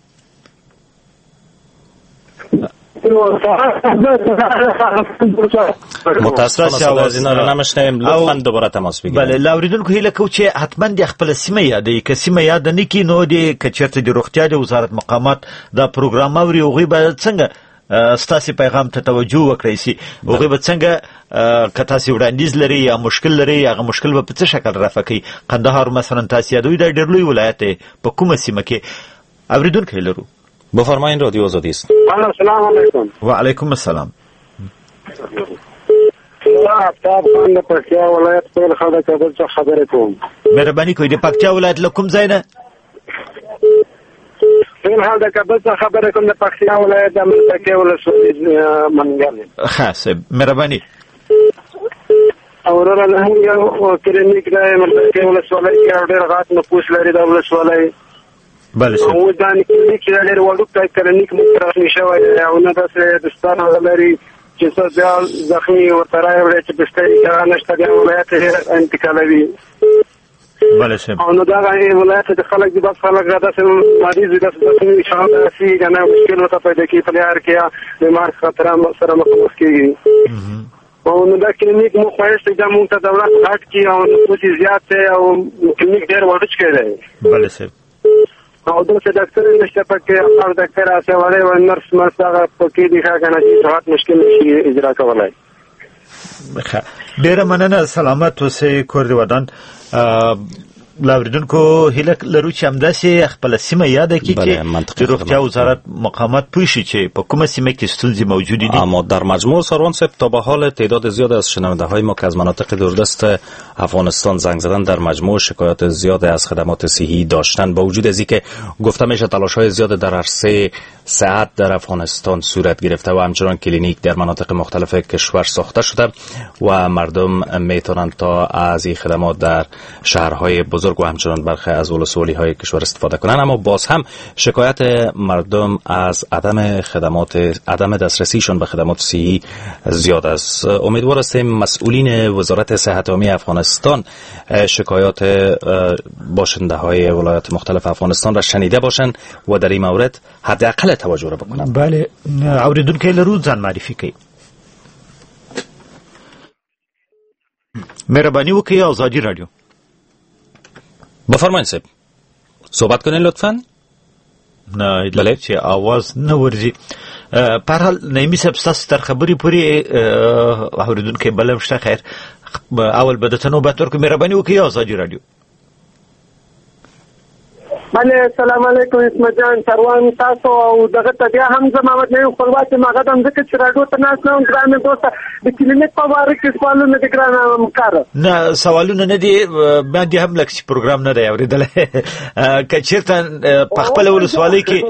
متاسفانه صدا از اینا رو نمیشنویم، لطفاً دوباره تماس بگیرید. بله، لاوریدونکو هیله کوم چې حتما د خپل سیمه یادوي، که سیمه یاد نه کی نو د کچرته د روغتیا د وزارت مقامات دا پروګرام اوري، هغوی به څنګه ستاسې پیغام ته توجه وکړی سي، هغوی به څنګه که تاسې وړاندیز لري یا مشکل لري، هغه مشکل به په څه شکل رفع کوي. قندهار مثلا تاسې یادوي دا ډېر لوی ولایت دی، په کومه سیمه کې اوریدونکي لرو؟ بفرمایین، رادیو آزادی است. السلام علیکم. و علیکم السلام. آفتاب خان د پکتیا ولایت په خاطر کابل څخه خبرې کوم. مهرباني کوئ. د پکتیا ولایت له کوم ځای نه؟ په حال د کابل څخه خبرې کوم، د پکتیا ولایت د منطقې ولسوالۍ منګل. خاص مهرباني. اورره له یو کلینیک د منطقې ولسوالۍ کې ډېر غاټ نفوس لري د ولسوالۍ. بله سم. او دا کلینیک چې ډېر وړوکی کلینیک مترسم شوی او نه داسې دستانه لري چې څه ځای زخمي ورته راوړي چې بسترې کار نشته، د ولایت انتقالوي. بله سم. او نو دا ولایت د خلک د بس خلک داسې مریض داسې شاوه سي کنه مشکل ورته پیدا کوي په لار کې بیمار خطر سره مخامخ کیږي. او نو دا کلینیک مو خوښ دی، دا مونږ ته دولت هټ کی او نفوس زیات دی او کلینیک ډېر وړوکی دی. بله سم. او دغه ډاکټر نشته پکې، او ډاکټر اسوالې او نرس مرسته پکې دي ښه چې راحت مشکل نشي اجرا کولای. ډېره مننه، سلامت اوسئ، کور دې ودان. لاوریدونکو هیله لرو چې همداسې خپله سیمه یاده کړي چې د روغتیا وزارت مقامات پوه شي چې په کومه سیمه کې ستونزې موجودې دي. اما در مجموع سروان صاحب تا به حال تعداد زیاد از شنونده های ما که از مناطق دوردست افغانستان زنگ زدن در مجموع شکایت زیاد از خدمات صحی داشتن، با وجود از اینکه گفته میشه تلاش های زیاد در عرصه صحت در افغانستان صورت گرفته و همچنان کلینیک در مناطق مختلف کشور ساخته شده و مردم میتونن تا از این خدمات در شهرهای بزرگ و همچنان برخی از ولسوالی های کشور استفاده کنن، اما باز هم شکایت مردم از عدم دسترسیشون به خدمات صحی زیاد است. امیدوار هستیم مسئولین وزارت صحت عامه افغانستان شکایات باشنده های ولایات مختلف افغانستان را شنیده باشند و در این مورد حداقل توجه را بکنند. بله، اوریدونکو لرو، ځان معرفي کړئ. مهرباني وکړئ. آزادی رادیو. بفرمایید صاحب، صحبت کنین لطفاً. نه بله چې आवाज نه ورځي. په هر حال نعیمي صاحب ستاسو تر خبرې پورې اوریدونکي بل شته. خیر، اول به د نوبت ورکو. مهرباني وکړئ. آزادی رادیو. بله سلام علیکم اسمت جان سروان تاسو او دغه ته بیا هم زه محمد نعیم خپلواک ماغه دم ځکه چې راډیو ته ناست نوم ګرانه دوسته د کلینیک په باره کې سوالونه دي ګرانه همکاره نه سوالونه نه دي باندې هم لکه چې پروګرام نه دی اورېدلی که چېرته په خپله ولسوالۍ کې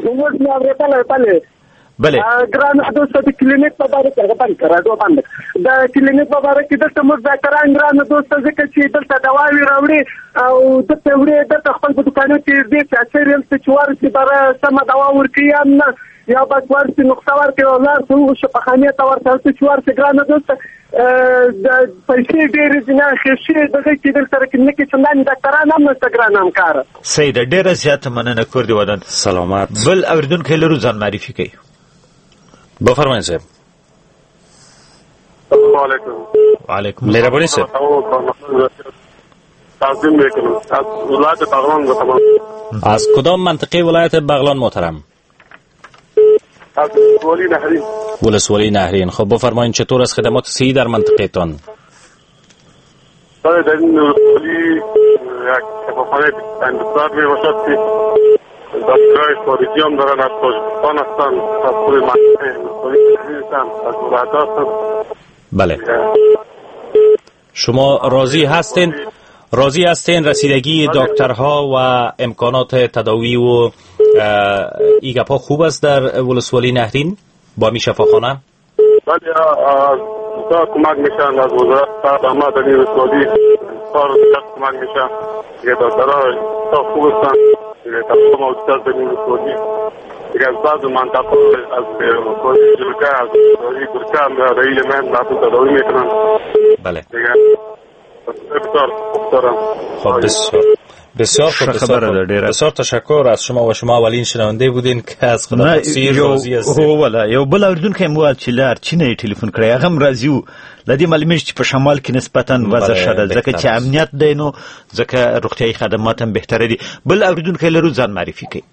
بله ګرانه دوسته د کلینیک په باره کې هغه بند کړه راډیو بند د کلینیک په باره کې دلته موږ ډاکټران ګرانه دوسته ځکه چې دلته دواوې راوړي او دلته وړي دلته خپل په دوکانو کې دې چې اکثر یې چې ورسي بره سمه دوا ورکوي یا نه یا بس ورسي نقطه ورکوي او لار څنګه شفاخانې ته ورته چې ورسي ګرانه دوسته د پیسې ډېرې دي نه خېشي دغه چې دلته کلینیک کې څنګه ډاکټران هم نشته ګرانه همکاره صحیح ده ډېره زیاته مننه کور دې ودان سلامت بل اورېدونکی لرو ځان معرفي کوي بفرمایید صاحب السلام علیکم وعلیکم مهربانی صاحب تعظیم میکنم از ولایت بغلان گفتم از کدام منطقه ولایت بغلان محترم از ولسوالی نهرین ولسوالی نهرین خب بفرمایید چطور از خدمات صحی در منطقه تان در این ولسوالی یک شفاخانه بسیار میباشد که دکترای خارجی هم دارن از تاجیکستان هستن از خود منطقه ولسوالی نهرین هستن از ولایت هستن بله شما راضی هستین رسیدگی دکترها و امکانات تداوی و این گپا خوب است در ولسوالی نهرین با می شفاخانه؟ بله از کمک میشن از وزارت صحت عامه در این ولسوالی بسیار کمک میشن دیگه دکترها خوب هستن دیگه تمام موجودات در این ولسوالی دیگه از بعض منطقه از ولسوالی جلوگه از ولسوالی گرچه هم در ایل من نحن تداوی میکنن بله دیگه بسیار خوب خب بسیار بسیار تشکر از شما و شما اولین شنونده بودین که از خدمات سیر راضی هستید ولا یو بل اوریدونکی مو چې لار چینه ټلیفون کړی هغه هم راضي و لدی معلومیږي چې په شمال کې نسبتا وضع شته ځکه چې امنیت دی نو ځکه روغتیايي خدمات هم بهتره دي بل اوریدونکی لرو ځان معرفي کوي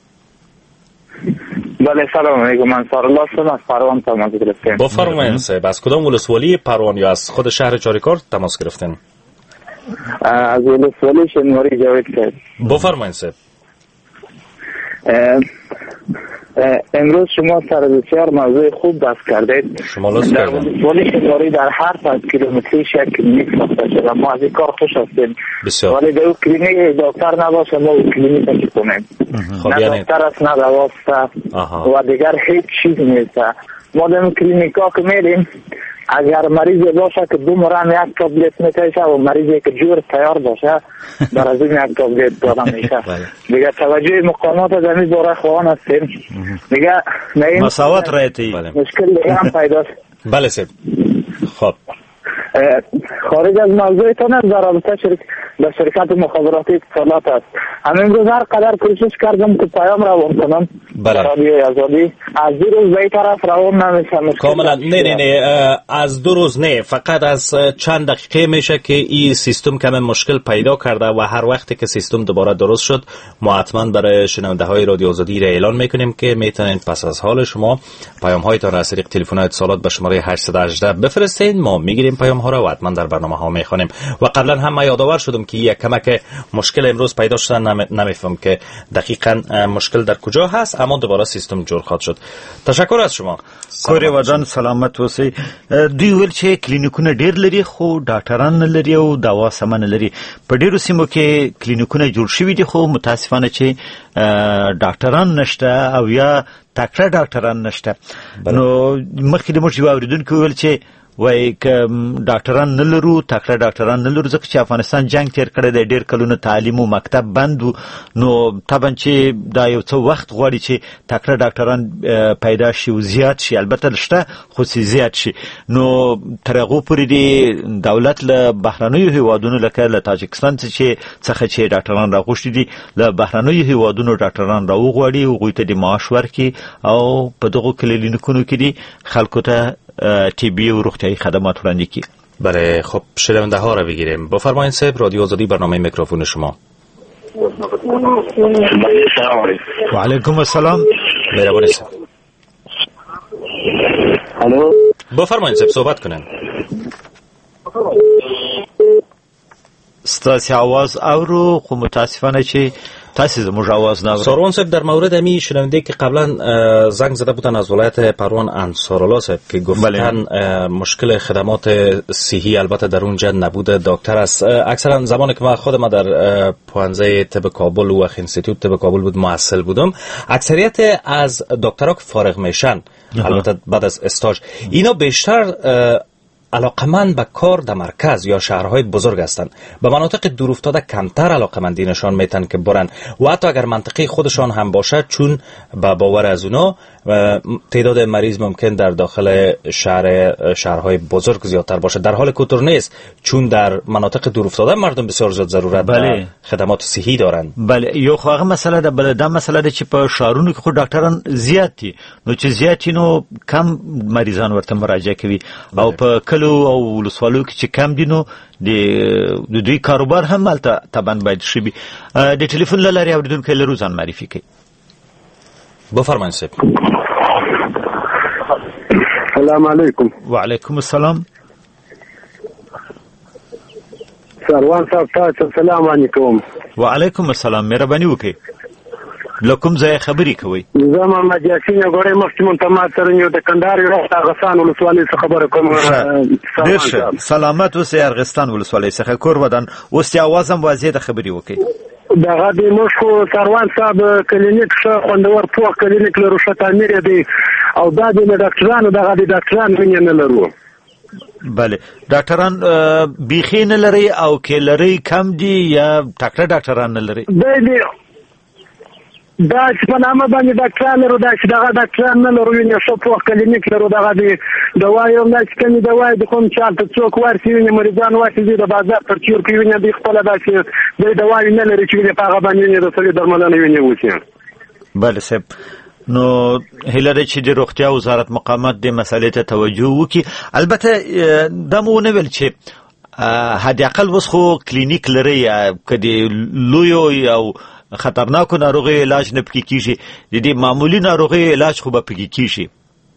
بله سلام علیکم من سارالله هستم از پروان تماس گرفتیم بفرمایید صاحب از کدام ولسوالی پروان یا از خود شهر چاریکار تماس گرفتین از ولسوالی شنواری جاوید کرد بفرمایید صاحب امروز شما سر بسیار موضوع خوب بحث کردید در ولسوالی شنواری در هر 5 کیلومتریش یک کلینیک ساخته شده ما از این کار خوش هستیم ولی در اون کلینیک دکتر نباشه ما اون کلینیک چی کنیم نه دکتر است نه دواست و دیگر هیچ چیز نیست ما در اون کلینیک ها که میریم اگر مریض باشه که 2 مرهم یک تابلت میکشه و مریضی که جور تیار باشه در از این یک تابلت دادن میشه دیگه توجه مقامات زمین باره خواهان هستیم دیگه مساوات رایتی مشکل دیگه هم پیداست بله سید خب خارج از موضوعتان در رابطه با شرکت مخابراتی اتصالات است امروز هر قدر کوشش کردم که پیام روان کنم رادیوی آزادی از 2 روز به این طرف روان نمیشه کاملا نه از 2 روز نه فقط از چند دقیقه میشه که این سیستم کم مشکل پیدا کرده و هر وقتی که سیستم دوباره درست شد ما حتما برای شنونده های رادیو آزادی را اعلان میکنیم که میتونید پس از حال شما پیام هایتان را از طریق تلفن اتصالات به شماره 818 بفرستید ما میگیریم پیام ها را و حتما در برنامه ها میخوانیم و قبلا هم ما یادآور شدم که یک کمک مشکل امروز پیدا شده نمیفهم که دقیقاً مشکل در کجا هست اما دوباره سیستم جور خواهد شد تشکر از شما کور ودان سلامت اوسئ دوی ویل چې کلینیکونه ډیر لري خو ډاکټران نه لري او دوا سم نه لري په ډیرو سیمو کې کلینیکونه جوړ شوي دي خو متاسفانه چې ډاکټران نشته او یا تکړه ډاکټران نشته نو مخکې د موږ یو اوریدونکو ویل چې وای که ډاکټران نه لرو تکړه ډاکټران نه لرو ځکه چې افغانستان جنگ تیر کړی دی ډیر کلونه تعلیم او مکتب بند نو طبعا چې دا یو څه وخت غواړي چې تکړه ډاکټران پیدا شي او زیات شي البته شته خو زیات شي نو تر هغه پورې دی دولت له بهرنیو هیوادونو لکه له تاجکستان څخه چې ډاکټران راغوښتي دي له بهرنیو هیوادونو ډاکټران راوغواړي او غوښتي د معاش ورکړي او په دغه کلینیکونو کې دي خلکو ته طبی و روغتیايي خدمات وړاندې کی. بله خب شنونده ها را بگیریم. بفرمایید صاحب رادیو آزادی برنامه میکروفون شما. و علیکم السلام. مهربانی صاحب. الو بفرمایید صاحب صحبت کنن. ستاسو आवाज اورو خو متاسفانه چې تاسو زموږ आवाज نه ساروان صاحب در مورد امی شنونده که قبلا زنگ زده بودن از ولایت پروان انصارالله صاحب که گفتن مشکل خدمات صحی البته در اونجا نبود دکتر است. اکثرا زمانی که من خودم در پوانزه طب کابل و اینستیتوت طب کابل بود محصل بودم، اکثریت از دکترها که فارغ میشن البته بعد از استاژ اینا بیشتر علاقمند به کار در مرکز یا شهرهای بزرگ هستند. به مناطق دورافتاده کمتر علاقمندی نشان میتن که برن و حتی اگر منطقه خودشان هم باشه، چون به باور از اونا تعداد مریض ممکن در داخل شهرهای بزرگ زیادتر باشه، در حال که طور نیست، چون در مناطق دورافتاده مردم بسیار زیاد ضرورت به خدمات صحی دارن. بله، یو خو هغه مسله ده، بل دا مسله ده چې په شهرونو کې خو ډاکټران زیات دي، نو چې زیات نو کم مریضان ورته مراجعه کوي او په کلو او ولسوالو کې چې کم دي نو د دوی کاروبار هم مالته طبعا باید شي. د ټلیفون له لارې اوریدونکو لرو ځان معرفي کوي. بفرمایئ صاحب. السلام علیکم. وعلیکم السلام. سروان صاحب تاسو سلام علیکم. وعلیکم السلام. مهرباني وکړئ. لکم ځای خبرې کوي. زه محمد یاسین غوړې مفتي منتمات ترنیو د کندهار ولایت ارغستان ولسوالۍ څخه خبره کوم. ډېر سلامت اوسئ. ارغستان ولسوالۍ څخه کور ودان. اوس یې اواز هم واضح د خبرې وکړئ. دغه د مشکو سروان صاحب کلینیک ښه خوندور پوخ کلینیک لرو، ښه تعمیر دی او دا د ډاکټرانو دغه د ډاکټران وینې نه لرو. بله، ډاکټران بیخي نه لري او که لري کم دي یا ټاکټه ډاکټران نه لري؟ دا چې په نامه باندې ډاکټران لرو، دا چې دغه ډاکټران نه لرو، وینې ښه پوخ کلینیک لرو. دغه د دوایي هم داسې کمې دوایي د کوم چالته څوک ورسي وینې مریضان ورسي دوی د بازار تر چور کوي وینې دوی خپله داسې دوی دوایي نه لري چې وینې په هغه باندې وینې د سړي درملنه وینې وشي. بله صاحب، نو هیله ده چې د روغتیا وزارت مقامات د مسئلې ته توجه وکړي. البته دا مو ونه ویل چې حداقل اوس خو کلینیک لري، که د لویو او خطرناکو ناروغي علاج نه پکې کیږي، د دې معمولی ناروغي علاج خو به پکې کیږي.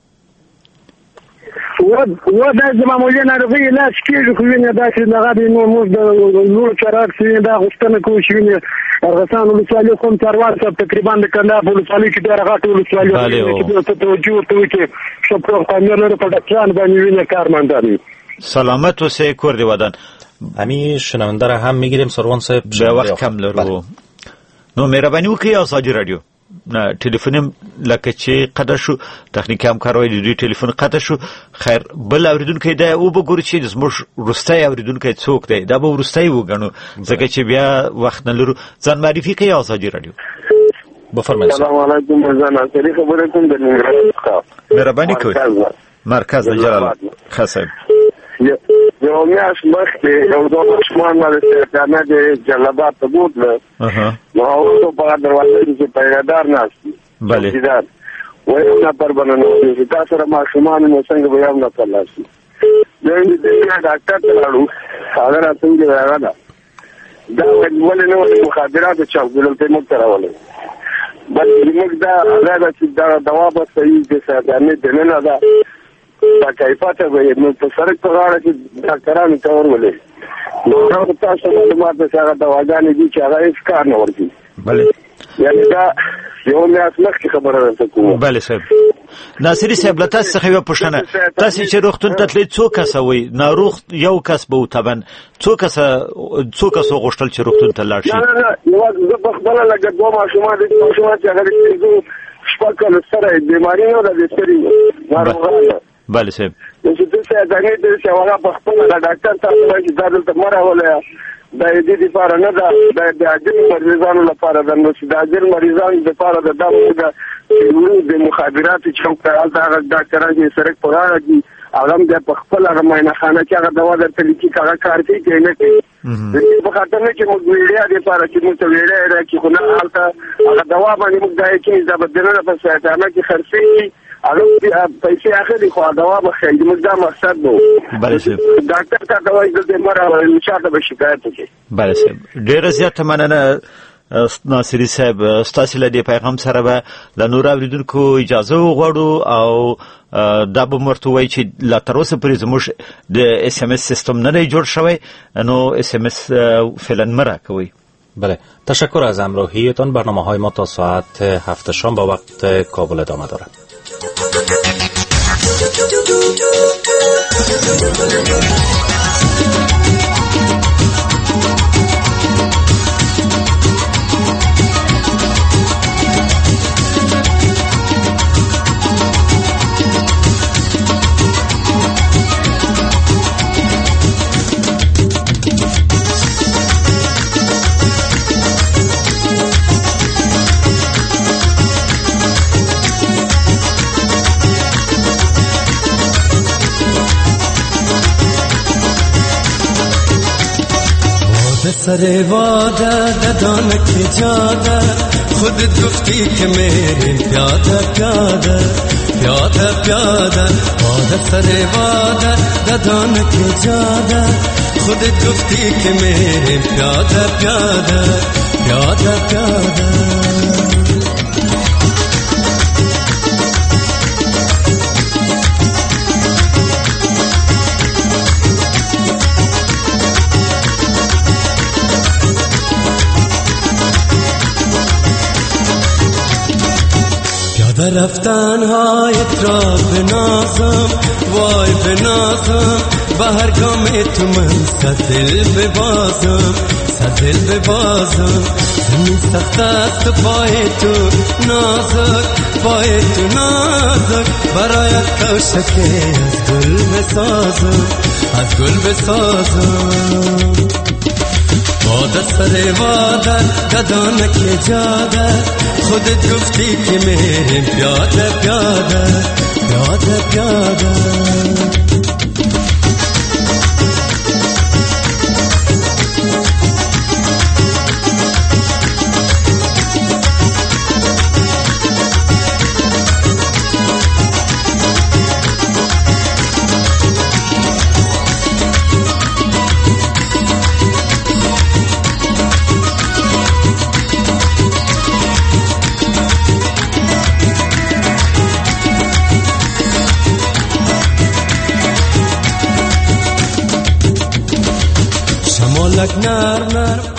و دا د معمولی ناروغي علاج کیږي، خو وینې داسې دغه د موږ د نورو چارواکو څخه دا غوښتنه کوو چې وینې ارغستان ولسوالۍ کوم چارواک صاحب تقریبا د کندهار په ولسوالۍ کې ډېره غټه ولسوالۍ ده چې توجه ورته وکړي، ښه پوخ تعمیر لري، په ډاکټران باندې وینې کارمندان وي. سلامت اوسئ. کور دې ودان. همین شنونده را هم میگیریم سروان صاحب، به وخت کم لرو. نو مهرباني وکړئ ازادي رادیو ټلیفون لکه چې قطع شو، تخنیکي همکارای د دوی ټلیفون قطع شو. خیر، بل اوریدونکی دا او وګورئ چې زموږ وروستی اوریدونکی څوک دی، دا به وروستی وګڼو ځکه چې بیا وخت نه لرو. ځان معرفي کوئ. ازادي رادیو. بفرمایئ. السلام علیکم. زه ناصري خبرې کوم د ننګرهار څخه. مهرباني کوئ. مرکز جلال ښه صاحب. یو میاشت مخکې یو دوه ماشومان باندې سرطانه د جلبات ته بوتله، نو هغه په دروازه کې پیغادار ناست دي. بله، وایي نفر به ننوځي، تا سره ماشومان نو څنګه به یو نفر راشي. د ډاکټر ته لاړو، هغه راته وویل هغه ده دا ولې نه وایي مخابراتو چاپ دلته موږ ته راولئ. بس زموږ دا هغه ده چې دا دوا به صحیح د سرطانې دننه ده دا کیفاته به نو په سرک په غاړه کې ډاکټرانو ته ورولې. نو تاسو معلومات د هغه دواګانې دي چې هغه هیڅ کار نه ورکوي. بله، یعنې دا یو میاشت مخکې خبره درته کوم. بله صاحب. ناصري صاحب، له تاسو څخه یوه پوښتنه، تاسې چې روغتون ته تلئ څو کسه وئ؟ ناروغ یو کس به و طبعا. څو کسو غوښتل چې روغتون ته لاړ شي؟ نه، زه په خپله لکه دوه ماشومان دي چې هغه د شپږ کاله سره بیماري نه ده د سترې ناروغانو. بله صاحب. چې دلته ځانګړې دی چې هغه په خپله د ډاکټر تاسو وایي چې دا دلته مه راولئ، دا د دې دپاره نه ده، دا د عاجل مریضانو لپاره ده. نو چې د عاجل مریضانو دپاره ده دا موږ د مخابراتو چوک ته هلته هغه ډاکټران چې سرک په غاړه دي هغه هم بیا په خپل هغه معاینهخانه کې هغه دوا درته لیکي که هغه کار کوي که نه کوي. د دې په خاطر نه چې موږ ویډیا دپاره چې موږ ته ویډیا یې راکړي، خو نه هلته هغه دوا باندې موږ دا یقین دا به دننه په سرطانه کې خرڅېږي، هغه پیسې اخلي خو دوا به ښایي. موږ دا مقصد به و. بله صاحب. ډاکټر ته ته وایي دلته مه راولئ، چاته به شکایت وکړي. بله صاحب، ډېره زیاته مننه ناصري صاحب. ستاسې له دې پیغام سره به له نورو اورېدونکو اجازه وغواړو او دا به م ورته ووایي چې لا تر اوسه پورې زموږ د اس ام اس سیستم نه دی جوړ شوی، نو اس ام اس فعلا مه راکوئ. بله، تشکر از همراهیتان. برنامه‌های ما تا ساعت 7 شام با وقت کابل ادامه دارد. سر وعده ددان کی جاده خود گفتی که میریم پیاده پیاده پیاده پیاده وعده سر وعده ددان کی جاده خود گفتی که میریم پیاده پیاده پیاده پیاده رفتن هایت را بنازم وای بنازم به هر گام تو من صدل ببازم صدل ببازم زمین سخت است پای تو نازک پای تو نازک برایت کوشکی از گل بسازم از گل بسازم وعده سر وعده ددان کی جاده خودت گفتی که میریم پیاده پیاده پیاده پیاده شمالک نرم نرم